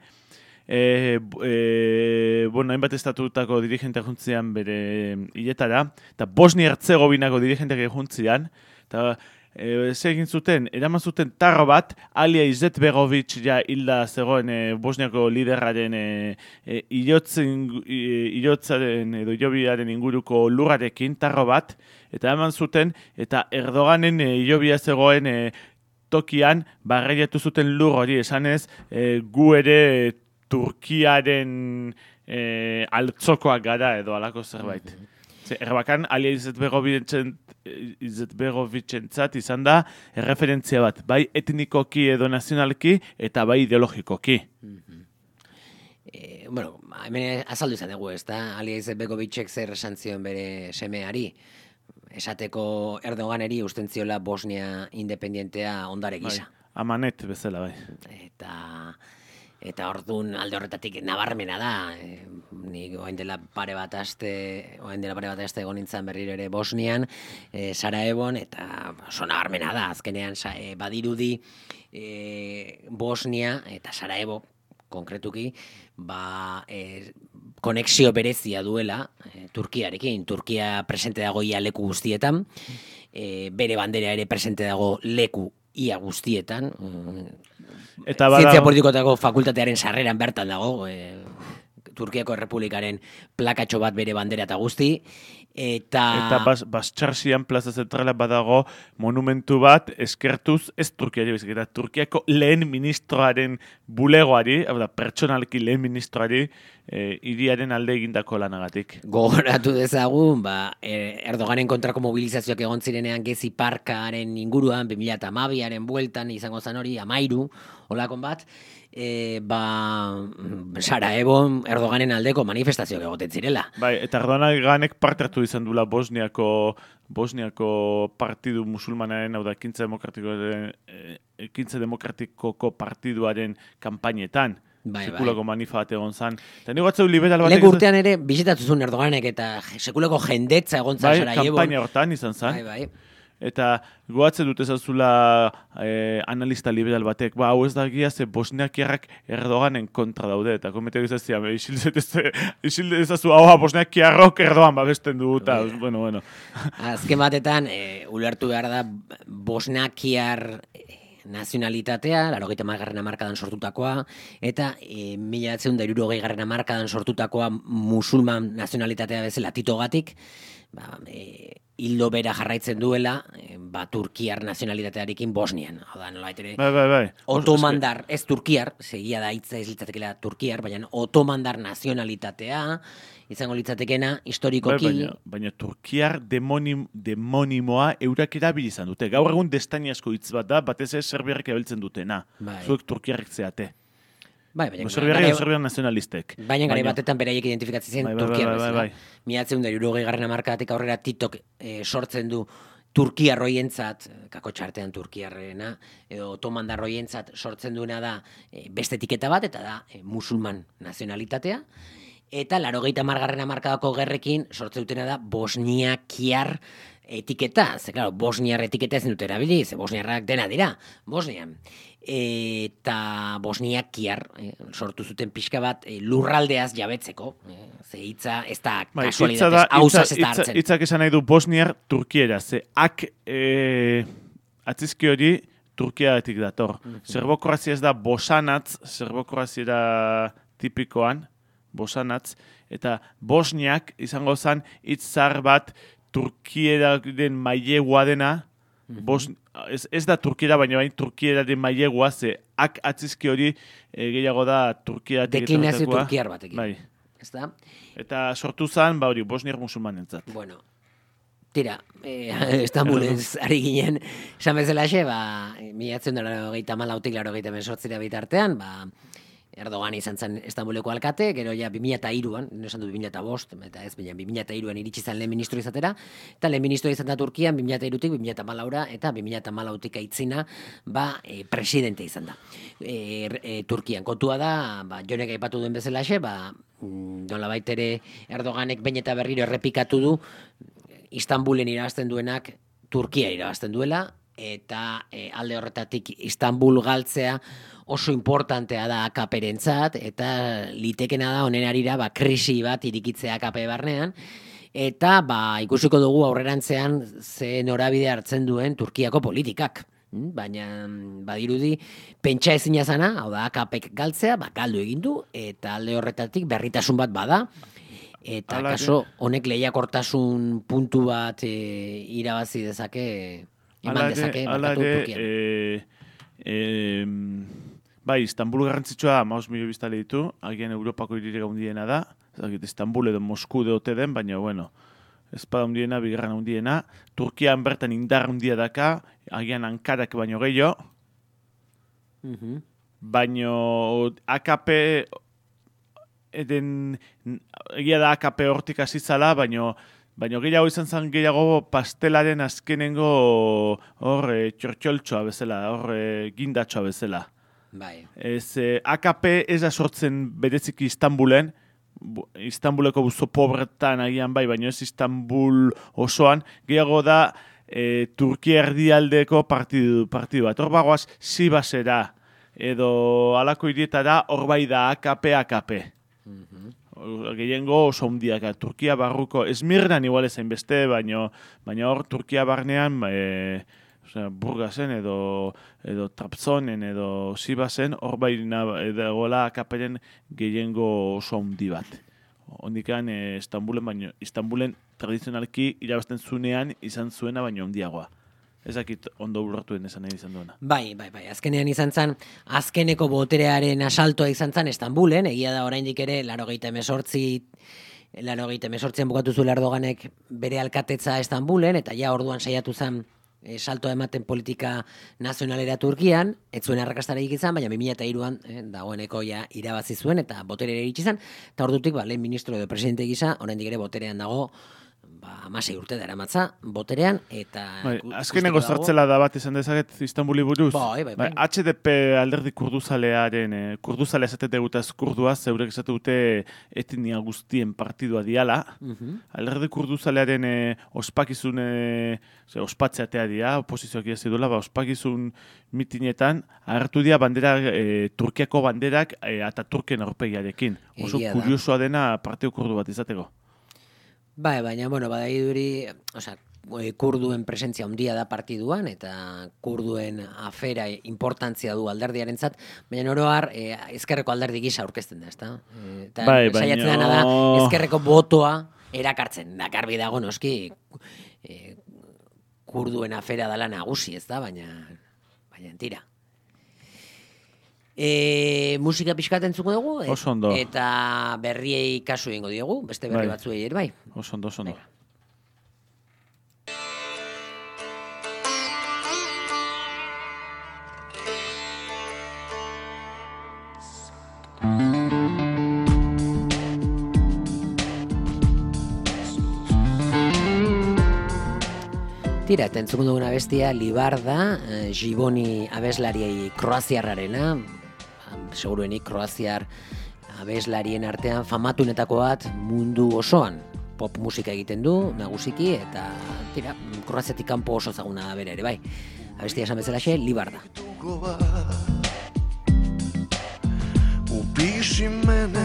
bueno, hainbat estatutako dirigente juntzian bere hiletara, eta Bosnia-Herzegovinako dirigenteak juntzian, eta egin zuten, eraman zuten tarro bat, Alija Izetbegovic ja hilda zegoen Bosniako liderraren hilotzaren edo hilobiaren inguruko lurrarekin, tarro bat, eta eman zuten, eta Erdoganen hilobia zegoen tokian, barreiatu zuten lur hori esanez, gu ere Turkiaren altzokoak gara edo alako zerbait. Erbakan Alija Izetbegovicentzat izan da erreferentzia bat, bai etnikoki edo nazionalki eta bai ideologikoki. Bueno, hemen azaldu izan dugu, ez da? Alija Izetbegovicek zer esan zion bere semeari. Esateko Erdoganeri usten ziola Bosnia independientea ondare gisa. Amanet bezala, bai. Eta orduan alde horretatik nabarmena da, nik oain dela pare bat aste egon nintzen berriro ere Bosnian, Sarajevon, eta oso nabarmena da, azkenean badirudi Bosnia eta Sarajevo, konkretuki, konexio berezia duela Turkiarekin. Turkia presente dago ia leku guztietan, bere bandera ere presente dago leku ia guztietan, Zientzia politikotako fakultatearen sarreran bertan dago, Turkiako Errepublikaren plakatxo bat bere bandera eta guzti, eta Bastxarsian plaza zentrala badago monumentu bat eskertuz ez Turkiari bezik, eta Turkiako lehen ministroaren bulegoari, pertsonalki lehen ministroari, hiriaren alde egindako lanagatik. Gogoratu dezagun, Erdoganen kontrako mobilizazioak egon zirenean Gezi Parkaren inguruan, 2012aren bueltan izango zan hori, 13, holakon bat, Sarajevon Erdoganen aldeko manifestazioak egoten zirela. Bai, eta Erdoganek parte hartu izan dula Bosniako partidu musulmanaren, hau da, ekintza demokratikoko partiduaren kanpainetan. Sekulako manifat egon zan. Eta nigo atzeu liberal batek... Lehen urtean ere, bisitatu zuen Erdoganek eta sekulako jendetza egon zan Sarajevon. Bai, kanpaina hortan izan zan. Bai. Eta goatzen dut ezazula analista liberal batek, hau ez da gia ze bosniakiarrak Erdoganen kontra daude, eta kometeo izazia, isilde ezazu, bosniakiarrok Erdogan babesten du, eta, bueno. Azken batetan, ulertu behar da bosniakiar nazionalitatea, 80. hamarkadan sortutakoa, eta 1960. hamarkadan sortutakoa musulman nazionalitatea bezala Titogatik, hildo bera jarraitzen duela, Turkiar nazionalitatearekin Bosnian. Hau nola baitere, bai. Otomandar, ez Turkiar, segia da hitza ez litzatekela Turkiar, baina Otomandar nazionalitatea, izango litzatekena, historikoki... Baina Turkiar demonimoa eurak erabili izan dute. Gaur egun destaniasko hitz bat da, batez ez serbiarrek erabiltzen dutena. Zuek Turkiarrek zeate. Serbiar nazionalistek. Baina gare batetan beraiek identifikatzen zen Turkiar bezala. 1960. hamarkadatik aurrera Titok sortzen du Turkiarroientzat, kako txartean Turkiarrena, edo Otomandarroientzat sortzen duena da beste etiketa bat, eta da musulman nazionalitatea. Eta 80. hamarkadako gerrekin sortzen dutena da bosniakiar etiketa. Ze, claro, bosniar etiketa ez dut erabili, ze bosniarrak dena dira, Bosnian. Eta bosniakiar sortu zuten pixka bat lurraldeaz jabetzeko. Ze hitza ez da kasualitatez, hausaz ez da hartzen. Hitzak esan nahi du bosniar Turkiera, ze atzizki hori Turkiatik dator. Serbokroazia ez da bosanatz, serbokroaziera tipikoan, bosanatz, eta bosniak izango zen hitzar bat Turkiaren mailegua dena, ez da Turkiera, baina bain Turkiaren mailegua, ze atzizki hori gehiago da Turkiatik. Deklinazio Turkiar batekin. Bai. Ez da? Eta sortu zen, hori, bosniar musulmanentzat. Bueno, tira, Estambulez ari ginen, esan bezalaxe, 1994-tik 1998 bitartean, Erdogan izan zen Estambuleko alkate, gero ja 2003an, esan du 2005, eta ez 2003an iritsi zen lehen ministro izatera, eta lehen ministro izan da Turkian 2003-tik 2014 eta 2014-tik aitzina presidente izan da. Turkian kontua da, Jonek aipatu duen bezalaxe, nolabait ere Erdoganek behin eta berriro errepikatu du Istanbulen irabazten duenak Turkia irabazten duela, eta alde horretatik Istanbul galtzea oso importantea da AKP-rentzat, eta litekena da honen arira krisi bat irikitzea AKP barnean, eta ikusiko dugu aurrerantzean ze norabide hartzen duen Turkiako politikak. Baina badirudi pentsa ezina zana, hau da AKPek galtzea, galdu egin du, eta alde horretatik berritasun bat bada, eta kaso honek lehiakortasun puntu bat irabazi dezake, eman dezake bakatu Turkian. Bai, Istanbul garrantzitsua 15 milioi biztanle ditu, agian Europako hiririk handiena da, Istanbul edo Mosku deote den, baina bueno, espada handiena, bigarren handiena, Turkian bertan indar handia daka, agian Ankarak baino gehiago, baino AKP egia da AKP hortik hasitzala, baino gehiago izan zen gehiago pastelaren azkenengo txortxoltxoa bezala, gindatxoa bezala. Bai. AKP ez da sortzen bereziki Istanbulen, Istanbuleko buzo pobretan agian bai, baina ez Istanbul osoan, gehiago da Turkia erdialdeko partidu bat. Hor bagoaz, Sivasera, edo alako hirietara, hor bai da AKP. Gehiengo oso hundiak, Turkia barruko, Esmirnan igual ezain beste, baina hor Turkia barnean, Burgasen edo Trabzonen edo Sivasen, hor bai dagoela AKP-ren gehiengo oso hundi bat. Hondikan Istanbulen tradizionalki irabazten zunean izan zuena baino handiagoa. Ezakit ondo burratuen esan nahi izan duena. Bai. Azkenean izan zen, azkeneko boterearen asaltoa izan zen Istanbulen, egia da oraindik ere 88an bukatu zuela Erdoganek bere alkatetza Istanbulen, eta ja orduan saiatu zen saltoa ematen politika nazionalera Turkian, ez zuen arrakastarik izan, baina 2003an dagoeneko ja irabazi zuen eta boterera iritsi zen, eta ordutik lehen ministro edo presidente gisa, oraindik ere boterean dago, 16 urte daramatza boterean, eta azkenengo zartzela da bat izan dezaket Istanbuli buruz. Bai. HDP alderdi kurduzalearen, kurduzalea esatete gutaz kurduaz, zeurek esate dute etnia guztien partidua diala. Alderdi kurduzalearen ospakizun, ospatzeatea dira, oposizioak idazi duela, ospakizun mitinetan, agertu dira bandera, Turkiako banderak Ataturken aurpegiarekin. Oso kuriosoa dena partio kurdu bat izateko. Bai, baina, badaiduri, kurduen presentzia handia da partiduan, eta kurduen afera importantzia du alderdiarentzat, baina oroar, ezkerreko alderdi gisa aurkezten da, ezta? Saiatzen dena da, ezkerreko botoa erakartzen, dakarbi dago noski, kurduen afera dala nagusi, ezta? Baina tira. Musika pixkat entzuko dugu, oso ondo. Eta berriei kasu egingo diogu, beste berri batzuei ere bai. Oso ondo. Tira, eta entzuko duguna bestia Libarda, Giboni abeslariei kroaziarrarena, seguruenik kroaziar abeslarien artean famatunetako bat mundu osoan. Pop musika egiten du, nagusiki, eta tira, kroaziatik kanpo oso zaguna da bere ere, bai. Abestia esan bezalaxe, Libarda. Upiši mene,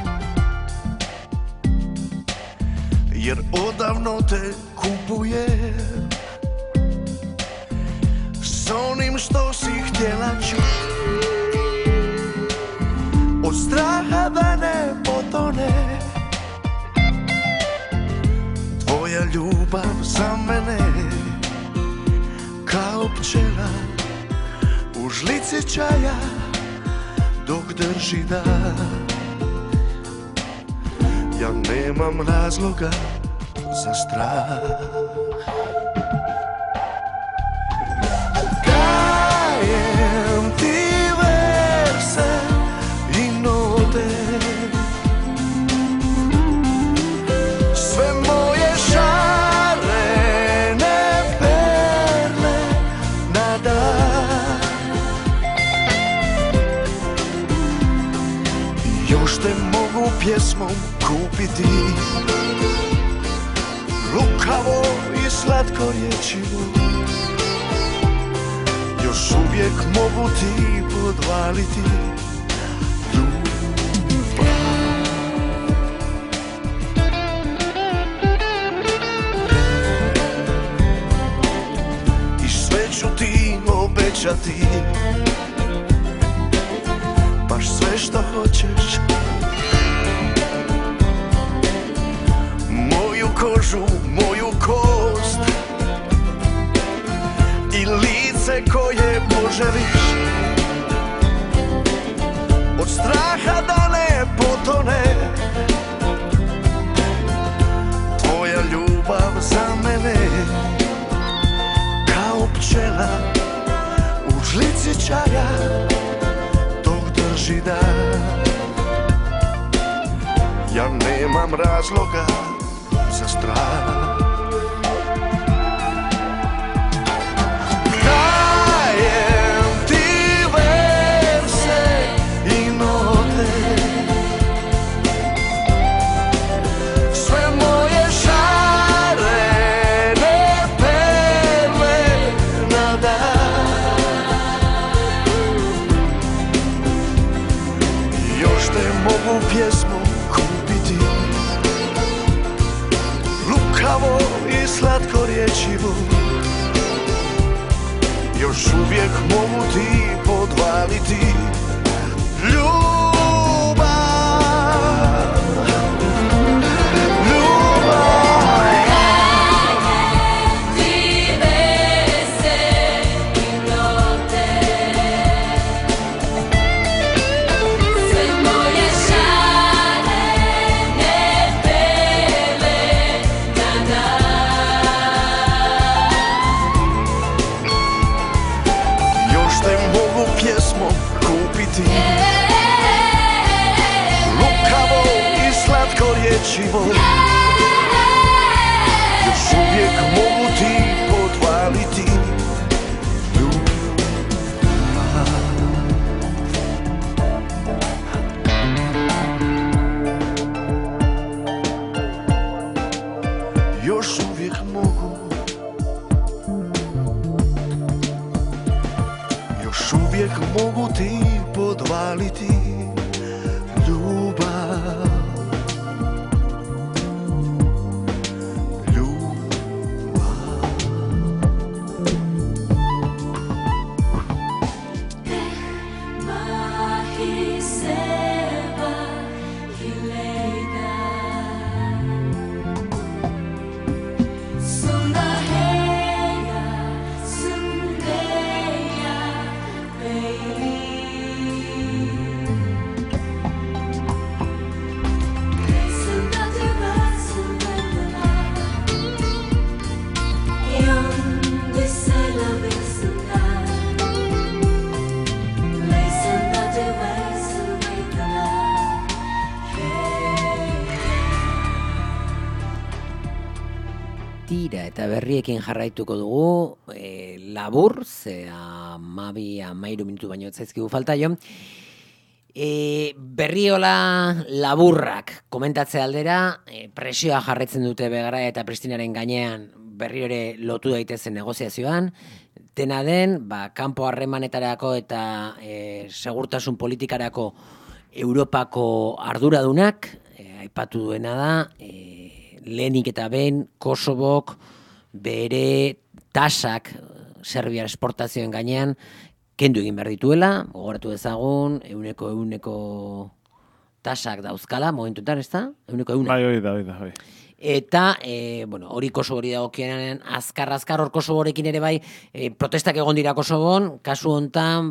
jer odavno te kupujem s onim što si htjela čuti. Od straha da ne potone tvoja ljubav za mene, kao pčela u žlici čaja dok drži dah. Ja nemam razloga za strah. Dajem ti verse i note, sve moje šarene perle na dan. Još te mogu pjesmom kupiti lukavo i slatko riječivo. Još uvijek mogu ti podvaliti ljubav. I sve ću ti obećati, baš sve što hoćeš. Moju kožu, moju kost i lice koje poželiš. Od straha da ne potone tvoja ljubav za mene, kao pčela u žlici čaja dok drži dan. Ja nemam razloga za strah. Pjesmu kupiti lukavo i slatko riječivo. Još uvijek mogu ti podvaliti ljubav. Pjesmom kupiti lukavo i slatko riječivo. Još uvijek mogu ti podvaliti ljubav. Još uvijek mogu, još uvijek mogu ti podvaliti ljubav. Tira eta berriekin jarraituko dugu, labur, ze 12-13 minutu baino zaizkigu falta jo. Berriola laburrak komentatzea aldera, presioa jarretzen dute Begara eta Pristinaren gainean berriro ere lotu daitezen negoziazioan. Dena den, kanpo harremanetarako eta segurtasun politikarako Europako arduradunak, aipatu duena da, lehenik eta behin Kosovok bere tasak Serbiar esportazioen gainean kendu egin behar dituela, gogoratu dezagun, 100% tasak dauzkala, momentuetan, ez da? 100%. Bai, hori da. Eta, hori Kosovori dagokienean, azkar hor Kosovorekin ere bai, protestak egon dira Kosovon, kasu hontan,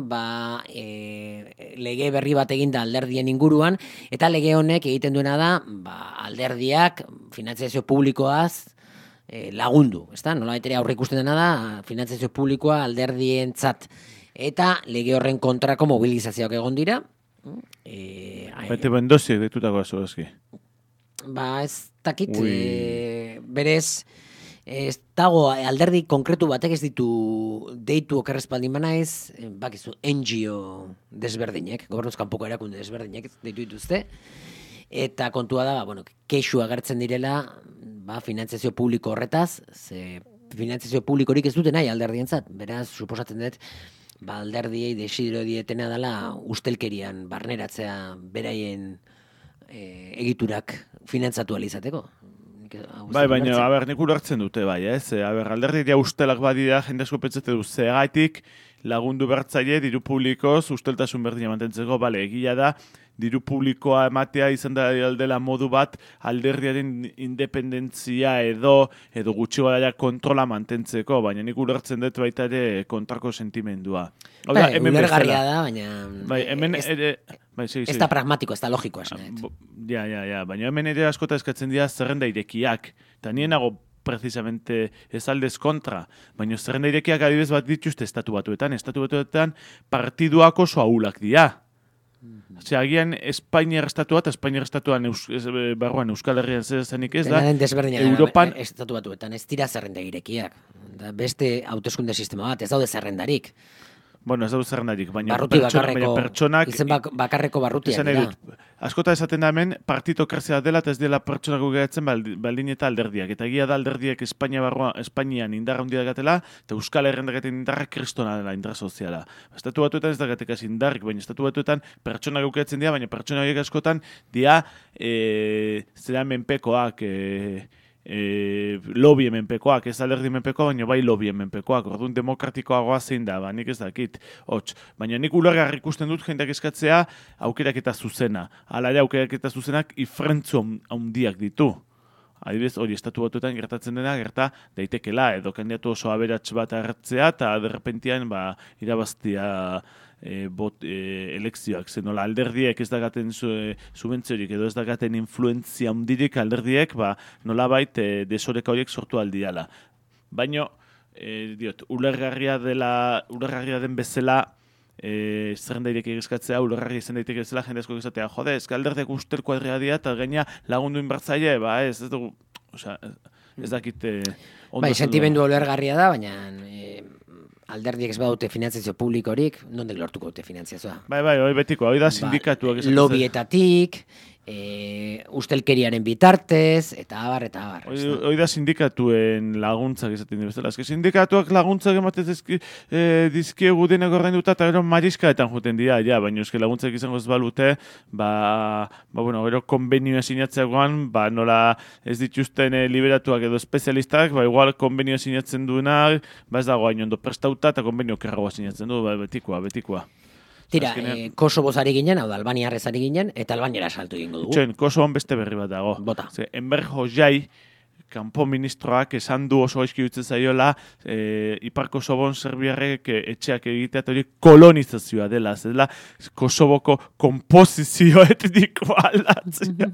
lege berri bat eginda alderdien inguruan, eta lege honek egiten duena da, alderdiak finantziazio publikoaz lagundu, ez da? Nola ere aurre ikusten dena da, finantziazio publikoa alderdientzat, eta lege horren kontrako mobilizazioak egon dira. Baite bendoziek ditutako azu ezki. Ez dakit, berez, ez dago alderdi konkretu batek ez ditu deitu okerrezpaldin banaiz, bakizu, NGO desberdinek, gobernuz kanpoko erakunde desberdinek deitu dituzte, eta kontua da, kexu agertzen direla, finantzazio publiko horretaz, ze finantzazio publikorik ez dute nahi alderdientzat, beraz, suposatzen dut, alderdiei desidero dietena dela ustelkerian barneratzea beraien egiturak finantzatu alizateko. Baina, nik ulertzen dute, ez? Alderdi ustelak badira, jende asko pentsatu du, zegaitik lagundu bertzaile diru publikoz usteltasun berdina mantentzeko, egia da, diru publikoa ematea izan da dela modu bat alderdiaren independentzia edo gutxi gara kontrola mantentzeko, baina nik ulertzen dut baita ere kontrako sentimendua. Ulergarria da, baina ez da pragmatiko, ez da logiko esnet. Ja, baina hemen ere askota eskatzen dira zerrenda irekiak, eta nienago precisamente ez aldez kontra, baina zerrenda irekiak adibidez bat dituzte estatu batuetan partiduak oso ahulak dira. Agian Espainiar estatua eta Espainiar estatuan barruan Euskal Herrian zezanik ez da, Europan... Estatu batuetan ez dira zerrenda irekiak. Beste hauteskunde sistema bat, ez daude zerrendarik. Ez daude zerrendarik, baina pertsonak... Izen bakarreko barrutiak dira. Askota esaten da hemen, partitokrazia dela eta ez dela pertsonak geratzen baldin eta alderdiak. Eta egia da alderdiak Espainian indarra hundia gatela, eta Euskal Herrian dagaten indarra kristona dela, indarra soziala. Estatu batuetan ez dagatekaz indarrik, baina estatu batuetan pertsonak geratzen dira, baina pertsonak askotan dira zera menpekoak, lobby menpekoak, ez alderdi menpekoak, baina bai lobby menpekoak, orduan demokratikoagoa zein da, nik ez dakit, baina nik ulergarri ikusten dut jendeak eskatzea aukeraketa zuzena, hala ere aukeraketa zuzenak ifrentzu handiak ditu. Adibidez, hori estatu batuetan gertatzen dena, gerta daitekela, edo kandidatu oso aberats bat hartzea, eta derrepentian irabaztia elekzioak, zen nola alderdiek ez dagaten subentziorik edo ez dagaten influentzia handirik alderdiek, nola bait desoreka horiek sortu aldiala. Baina, ulergarria den bezala, zerrenda irekiak eskatzea, ulergarria izan daiteke bezala, jende asko esatea, jode, ez alderdiek ustel kuadria dira, eta gaina lagundu inbertzaile, ez dugu, ez dakit... sentimendu ulergarria da, baina... alderdiek ez badute finantzazio publikorik, nondek lortuko dute finantzazioa? Hori betiko, hori da sindikatuak. Lobietatik, ustelkeriaren bitartez, eta abar. Hori da sindikatuen laguntzak esaten dira. Sindikatuak laguntzak ematez dizkiegu denak ordainduta eta gero mariskaetan juten dira, baina euskal laguntzak izango ez balute, gero konbenioa sinatzeagoan, nola ez dituzten liberatuak edo espezialistak, igual konbenioa sinatzen duenak, ez dago hain ondo prestauta eta konbenio kerragoa sinatzen du, betikoa. Tira, Kosovoz ari ginen, hau da, Albaniarrez ari ginen, eta Albaniara saltu egingo dugu. Kosovon beste berri bat dago. Bota. Enver Hoxai, kanpo ministroak esan du oso gaizki dutzen zaiola, Ipar Kosovon serbiarrek etxeak egitea, eta hori kolonizazioa dela, zela Kosovoko kompozizio etnikoa aldatzea.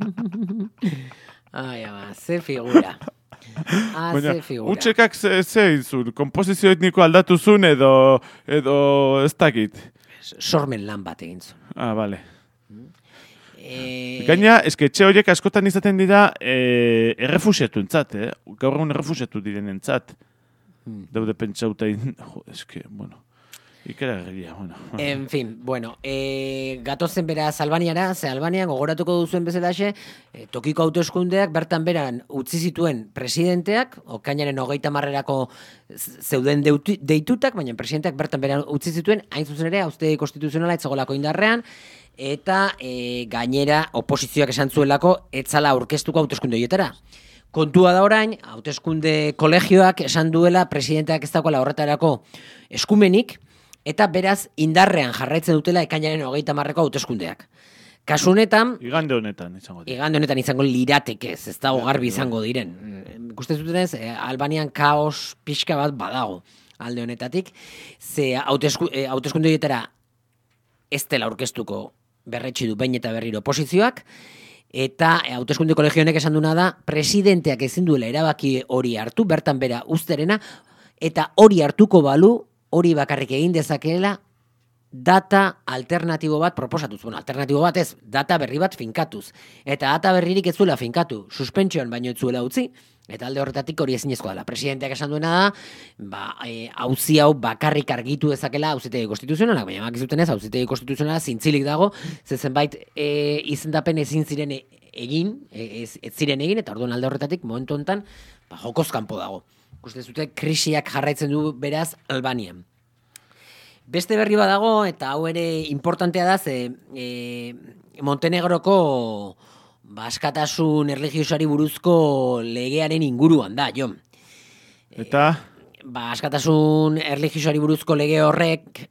Ze figura. Utsekak ze izun, kompozizio etniko aldatu zuen edo ez dakit. Sormen lan bat egin zuen. Bale. Gaina, etxe horiek askotan izaten dira errefusiatu entzat, gaur egun errefusiatu diren entzat. Daude pentsautain, ikeragarria, En fin, gatozen beraz Albaniara, ze Albanian gogoratuko duzuen bezalaxe, tokiko hauteskundeak bertan beran utzi zituen presidenteak, okainaren 30erako zeuden deitutak, baina presidenteak bertan beran utzi zituen, hain zuzen ere, auzitegi konstituzionala etzagolako indarrean, eta gainera oposizioak esan zuelako etzala aurkeztuko hauteskunde horietara. Kontua da orain, hauteskunde kolegioak esan duela presidenteak ez dagoela horretarako eskumenik, eta beraz indarrean jarraitzen dutela ekainaren 30erako hauteskundeak. Kasu honetan... Igande honetan izango lirateke, ez dago garbi izango diren. Ikusten zutenez, Albanian kaos pixka bat badago alde honetatik, ze hauteskunde horietara ez dela aurkeztuko berretsi du behin eta berriro oposizioak, eta hauteskunde kolegio honek esan duna da, presidenteak ezin duela erabaki hori hartu, bertan bera uzterena, eta hori hartuko balu, hori bakarrik egin dezakeela data alternatibo bat proposatuz. Alternatibo bat ez, data berri bat finkatuz. Eta data berririk ez zuela finkatu, suspentsioan baino ez zuela utzi, eta alde horretatik hori ezinezkoa dela. Presidenteak esan duena da, auzi hau bakarrik argitu dezakela auzitegi konstituzionalak, baina makizuten ez, auzitegi konstituzionala zintzilik dago, zenbait izendapen ezin ziren egin, ez ziren egin, eta orduan alde horretatik momentu honetan jokoz kanpo dago. Ikusten zute krisiak jarraitzen du beraz Albanian. Beste berri badago, eta hau ere importantea da, ze Montenegroko askatasun erlijiosoari buruzko legearen inguruan da, Jon. Eta? Askatasun erlijiosoari buruzko lege horrek,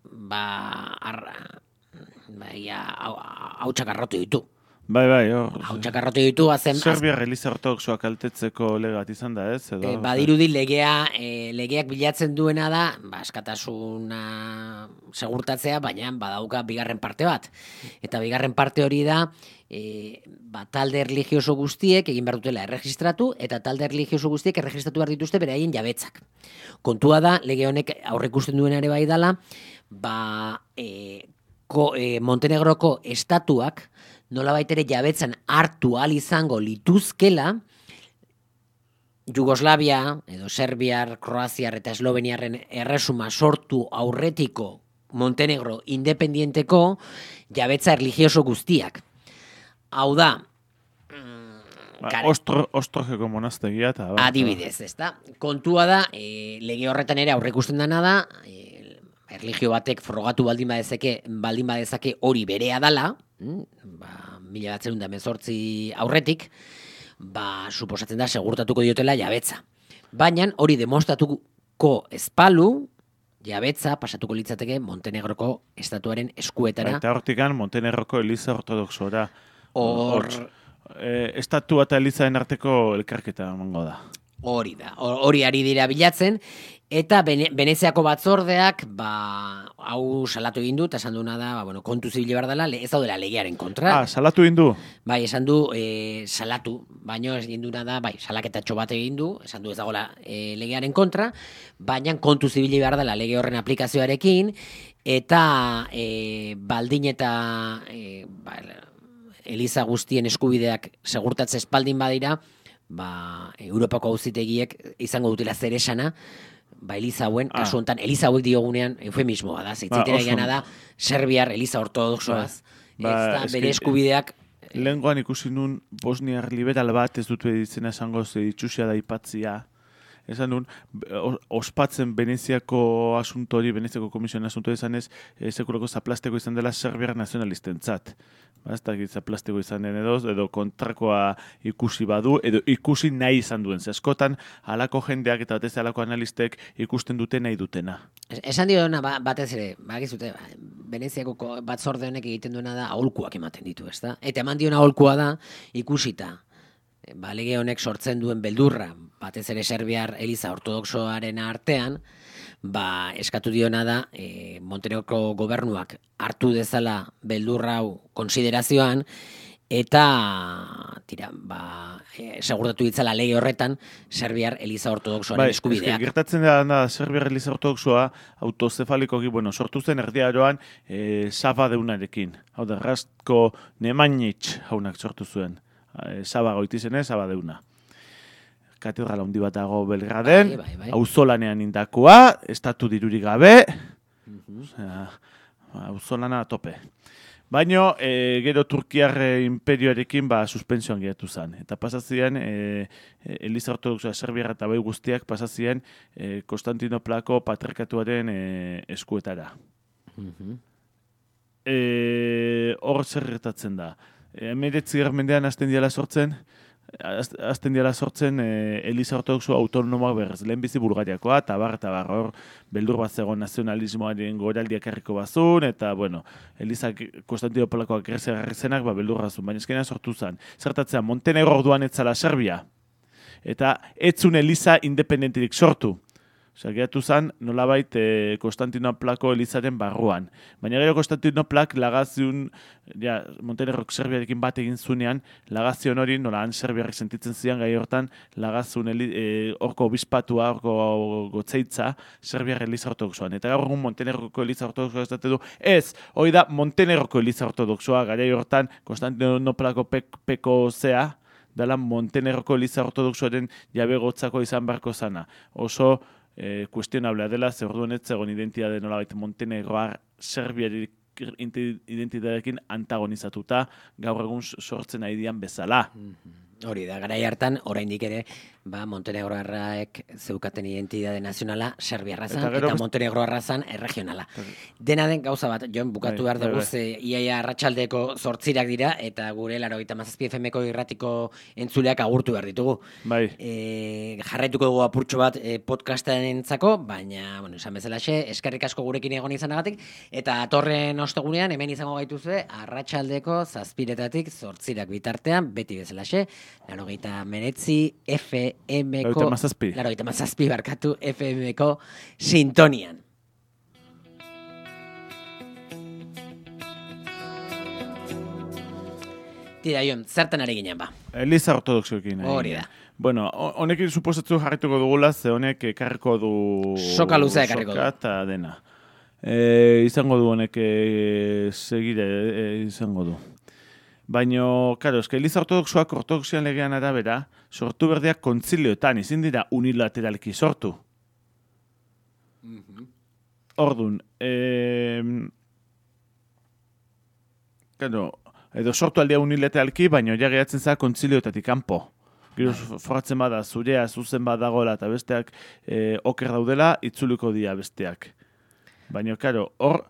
hautsak arrotu ditu. Bai, hor. Hautsak arrotu ditu, Serbiar Eliza Ortodoxoa kaltetzeko lege bat izan da, ez? Badirudi legeak bilatzen duena da, askatasuna segurtatzea, baina badauka bigarren parte bat. Eta bigarren parte hori da, talde erlijioso guztiek egin behar dutela erregistratu, eta talde erlijioso guztiek erregistratu behar dituzte beraien jabetzak. Kontua da, lege honek aurreikusten duena ere bai dela, Montenegroko estatuak nolabait ere jabetzan hartu ahal izango lituzkela Jugoslavia, edo Serbiar, Kroaziar eta Esloveniarren erresuma sortu aurretiko Montenegro independienteko jabetza erlijioso guztiak. Hau da, Ostrogeko monastegia eta... Adibidez, ezta? Kontua da, lege horretan ere aurreikusten dena da, erlijio batek frogatu baldin badezake hori berea dala, 1918 aurretik, suposatzen da segurtatuko diotela jabetza. Baina hori demostratuko ezpalu, jabetza pasatuko litzateke Montenegroko estatuaren eskuetara. Eta hortikan Montenegroko Eliza Ortodoxora. Estatua eta Elizaren arteko elkarketa emango da. Hori da, hori ari dira bilatzen, eta Veneziako batzordeak hau salatu egin du, eta esan duena da, kontu zibile behar dela, ez daudela legearen kontra. Salatu egin du? Bai, esan du, salatu, baina ez egin duena da, salaketatxo bat egin du, esan du ez dagoela legearen kontra, baina kontu zibile behar dela lege horren aplikazioarekin, eta baldin eta Eliza guztien eskubideak segurtatze espaldin badira, Europako auzitegiek izango dutela zer esana, Eliza hauen, kasu honetan, Eliza hauek diogunean eufemismoa da, zeitzitera egana da, Serbiar Eliza Ortodoxoaz. Bere eskubideak... Lehengoan ikusi nun Bosniar liberal bat, ez dutu editzena esango itxusia da ipatzia. Esan nun, ospatzen Veneziako asunto hori, Veneziako komisioen asunto izan ez, sekulako zaplasteko izan dela Serbiar nazionalistentzat. Ez dakit zaplasteko izan den edo kontrakoa ikusi badu, edo ikusi nahi izan duen. Askotan, halako jendeak eta batez halako analistek ikusten dute nahi dutena. Esan dio batez ere, bakizute, Veneziako batzorde honek egiten duena da aholkuak ematen ditu, ez da? Eta eman diona aholkua da ikusita. Lege honek sortzen duen beldurra, batez ere Serbiar Eliza Ortodoxoaren artean, eskatu diona da Montenegroko gobernuak hartu dezala beldurra hau konsiderazioan, eta segurtatu ditzala lege horretan Serbiar Eliza Ortodoxoaren eskubideak. Gertatzen da Serbiar Eliza Ortodoxoa autozefalikoki, sortu zen erdiaroan Saba deunarekin. Hau da, Rastko Nemanjic haunak sortu zuen. Saba goitizenez, Saba deuna. Katedral handi bat dago Belgraden, auzolanean indakoa, estatu dirurik gabe, auzolana tope. Baina, gero Turkiar imperioarekin suspensioan geratu zen. Eta pasazien, Eliza Ortodoxoa Serbiar eta bai guztiak pasazien Konstantinoplako patriarkatuaren eskuetara. Hor zer gertatzen da. 19. mendean hasten diala sortzen Eliza Ortodoxoa autonomoak berrez. Lehenbizi Bulgariakoa, eta hor beldur bat zegoen nazionalismoaren goraldiak herriko bazun, eta, Eliza Konstantinoplakoak gerzegarri zenak, beldurra zuen, baina eskenean sortu zen. Zertatzea, Montenegro orduan etzala Serbia, eta etzun Eliza independenterik sortu. Geratu zen, nolabait Konstantinoplako Elizaren barruan. Baina gero Konstantinoplak lagaziun, Montenegrok Serbiarekin bat egin zunean, lagazion hori, nolaan Serbiarek sentitzen zian gai hortan, lagazun horko obispatua, horko gotzeitza, Serbiar Eliza Ortodoxoan. Eta gaur egun Montenegroko Eliza Ortodoxoa ez dut ez, hori da Montenegroko Eliza Ortodoxoa, gai hortan Konstantinoplako peko zea, dela Montenegroko Eliza Ortodoxoaren jabe gotzako izan beharko zana. Oso kuestionablea dela, zer orduan ez zegoen identitate nolabait Montenegroar Serbiarik identitateekin antagonizatuta gaur egun sortzen ari dian bezala. Hori da, garai hartan, oraindik ere, Montenegroarraek zeukaten identitate nazionala Serbiarra zan, eta Montenegroarra zan erregionala. Dena den gauza bat, Jon, bukatu behar dugu, iaia arratsaldeko 8 dira, eta gure 97 FM-ko irratiko entzuleak agurtu behar ditugu. Bai. Jarraituko dugu apurtxo bat podcastenentzako, baina, bueno, esan bezalaxe, eskerrik asko gurekin egon izanagatik, eta atorren ostegunean, hemen izango gaituzue, arratsaldeko 7 8 bitartean, beti bezalaxe, 89 FM-ko, 87 barkatu FM-ko sintonian. Tira, Jon, zertan ari ginen ba? Eliza ortodoxoekin. Hori da. Bueno, honekin suposatzu jarrituko dugula, ze honek ekarriko du... Soka luzea ekarriko du. Soka eta dena. Izango du honek segire izango du. Baina, karo, Eliza ortodoxoak ortodoxian legean arabera, sortu berdeak kontzilioetan, izin dira unilateralki sortu. Ordun, karo, edo sortu aldea unilateralki, baina ja geratzen za kontzilioetatik kanpo. Gero forratzen bada, zurea, zuzen badagoela eta besteak oker daudela, itzuliko dira besteak. Baina, karo, hor,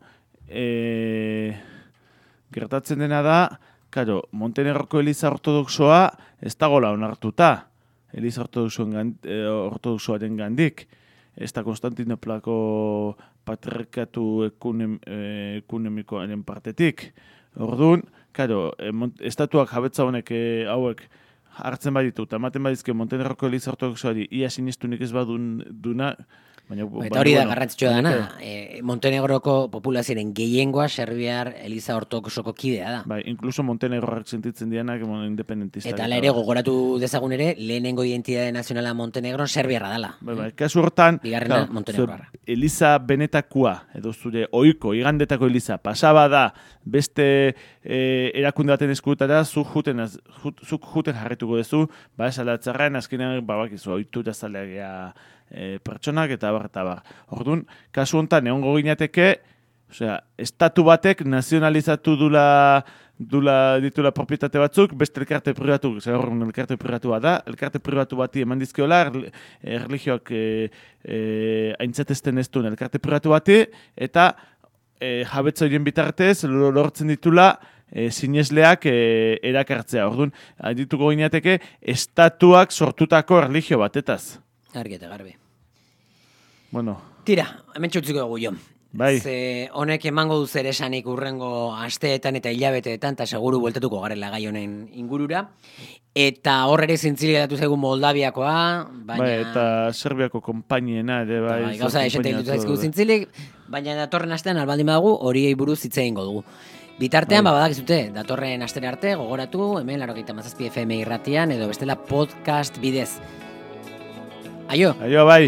gertatzen dena da, karo, Montenegroko Eliza ortodoxoa ez dagoela onartuta. Eliza ortodoxoaren gandik. Ez da Konstantinoplako patriarkatu ekonomikoaren partetik. Orduan, karo, estatuak jabetza honek hauek hartzen baditu, eta ematen badizke Montenegroko Eliza ortodoxoari ia sinistunik ez baduna, eta hori da garrantzitsua dana, Montenegroko populazioaren gehiengoa Serbiar Eliza ortodoxoko kidea da. Bai, inkluso Montenegroak sentitzen dianak independentistak. Eta ere gogoratu dezagun ere, lehenengo identitate nazionala Montenegron Serbiarra dela. Bai, kasu hortan, bigarrena Montenegroarra. Eliza benetakoa, edo zure ohiko igandetako Eliza, pasaba da beste erakunde baten eskutara, zuk juten jarrituko dezu, esalatzarren azkenean bakizu, ohitura zaleagea pertsonak eta bar. Orduan, kasu honetan egongo ginateke, estatu batek nazionalizatu ditula propietate batzuk, beste elkarte pribatu, elkarte pribatua da, elkarte pribatu bati eman dizkiola, erlijioak aintzatesten ez duen elkarte pribatu bati, eta jabetza horien bitartez lortzen ditula sinesleak erakartzea. Orduan, dituko ginateke, estatuak sortutako erlijio batetaz. Argi eta garbi. Bueno. Tira, hemen txutziko dugu, Jon. Bai. Ze honek emango du zer esanik urrengo asteetan eta hilabeteetan, eta seguru bueltatuko garela gai honen ingurura. Eta hor ere zintzilik datu zaigu Moldaviakoa, baina... Bai, eta Serbiako konpainiena ere, bai. Gauza esentek dut zaizkigu zintzilik, baina datorren astean albaldin badagu horiei buruz hitz egingo dugu. Bitartean, badakizute, datorren astera arte, gogoratu, hemen 97 FM irratian, edo bestela podcast bidez. Aio. Aio, bai.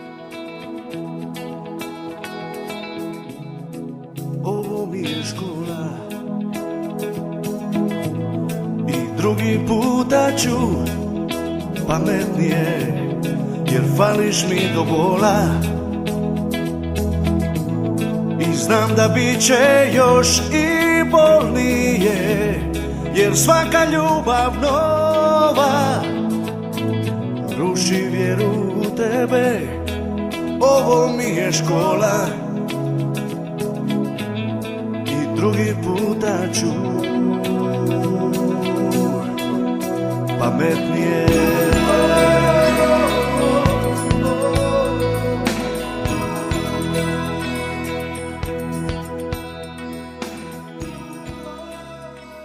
Ovo mi je škola I drugi puta ću pametnije Jer fališ mi do bola I znam da bit će još i bolnije Jer svaka ljubav nova ruši vjeru u tebe Ovo mi je škola I drugi puta ću pametnije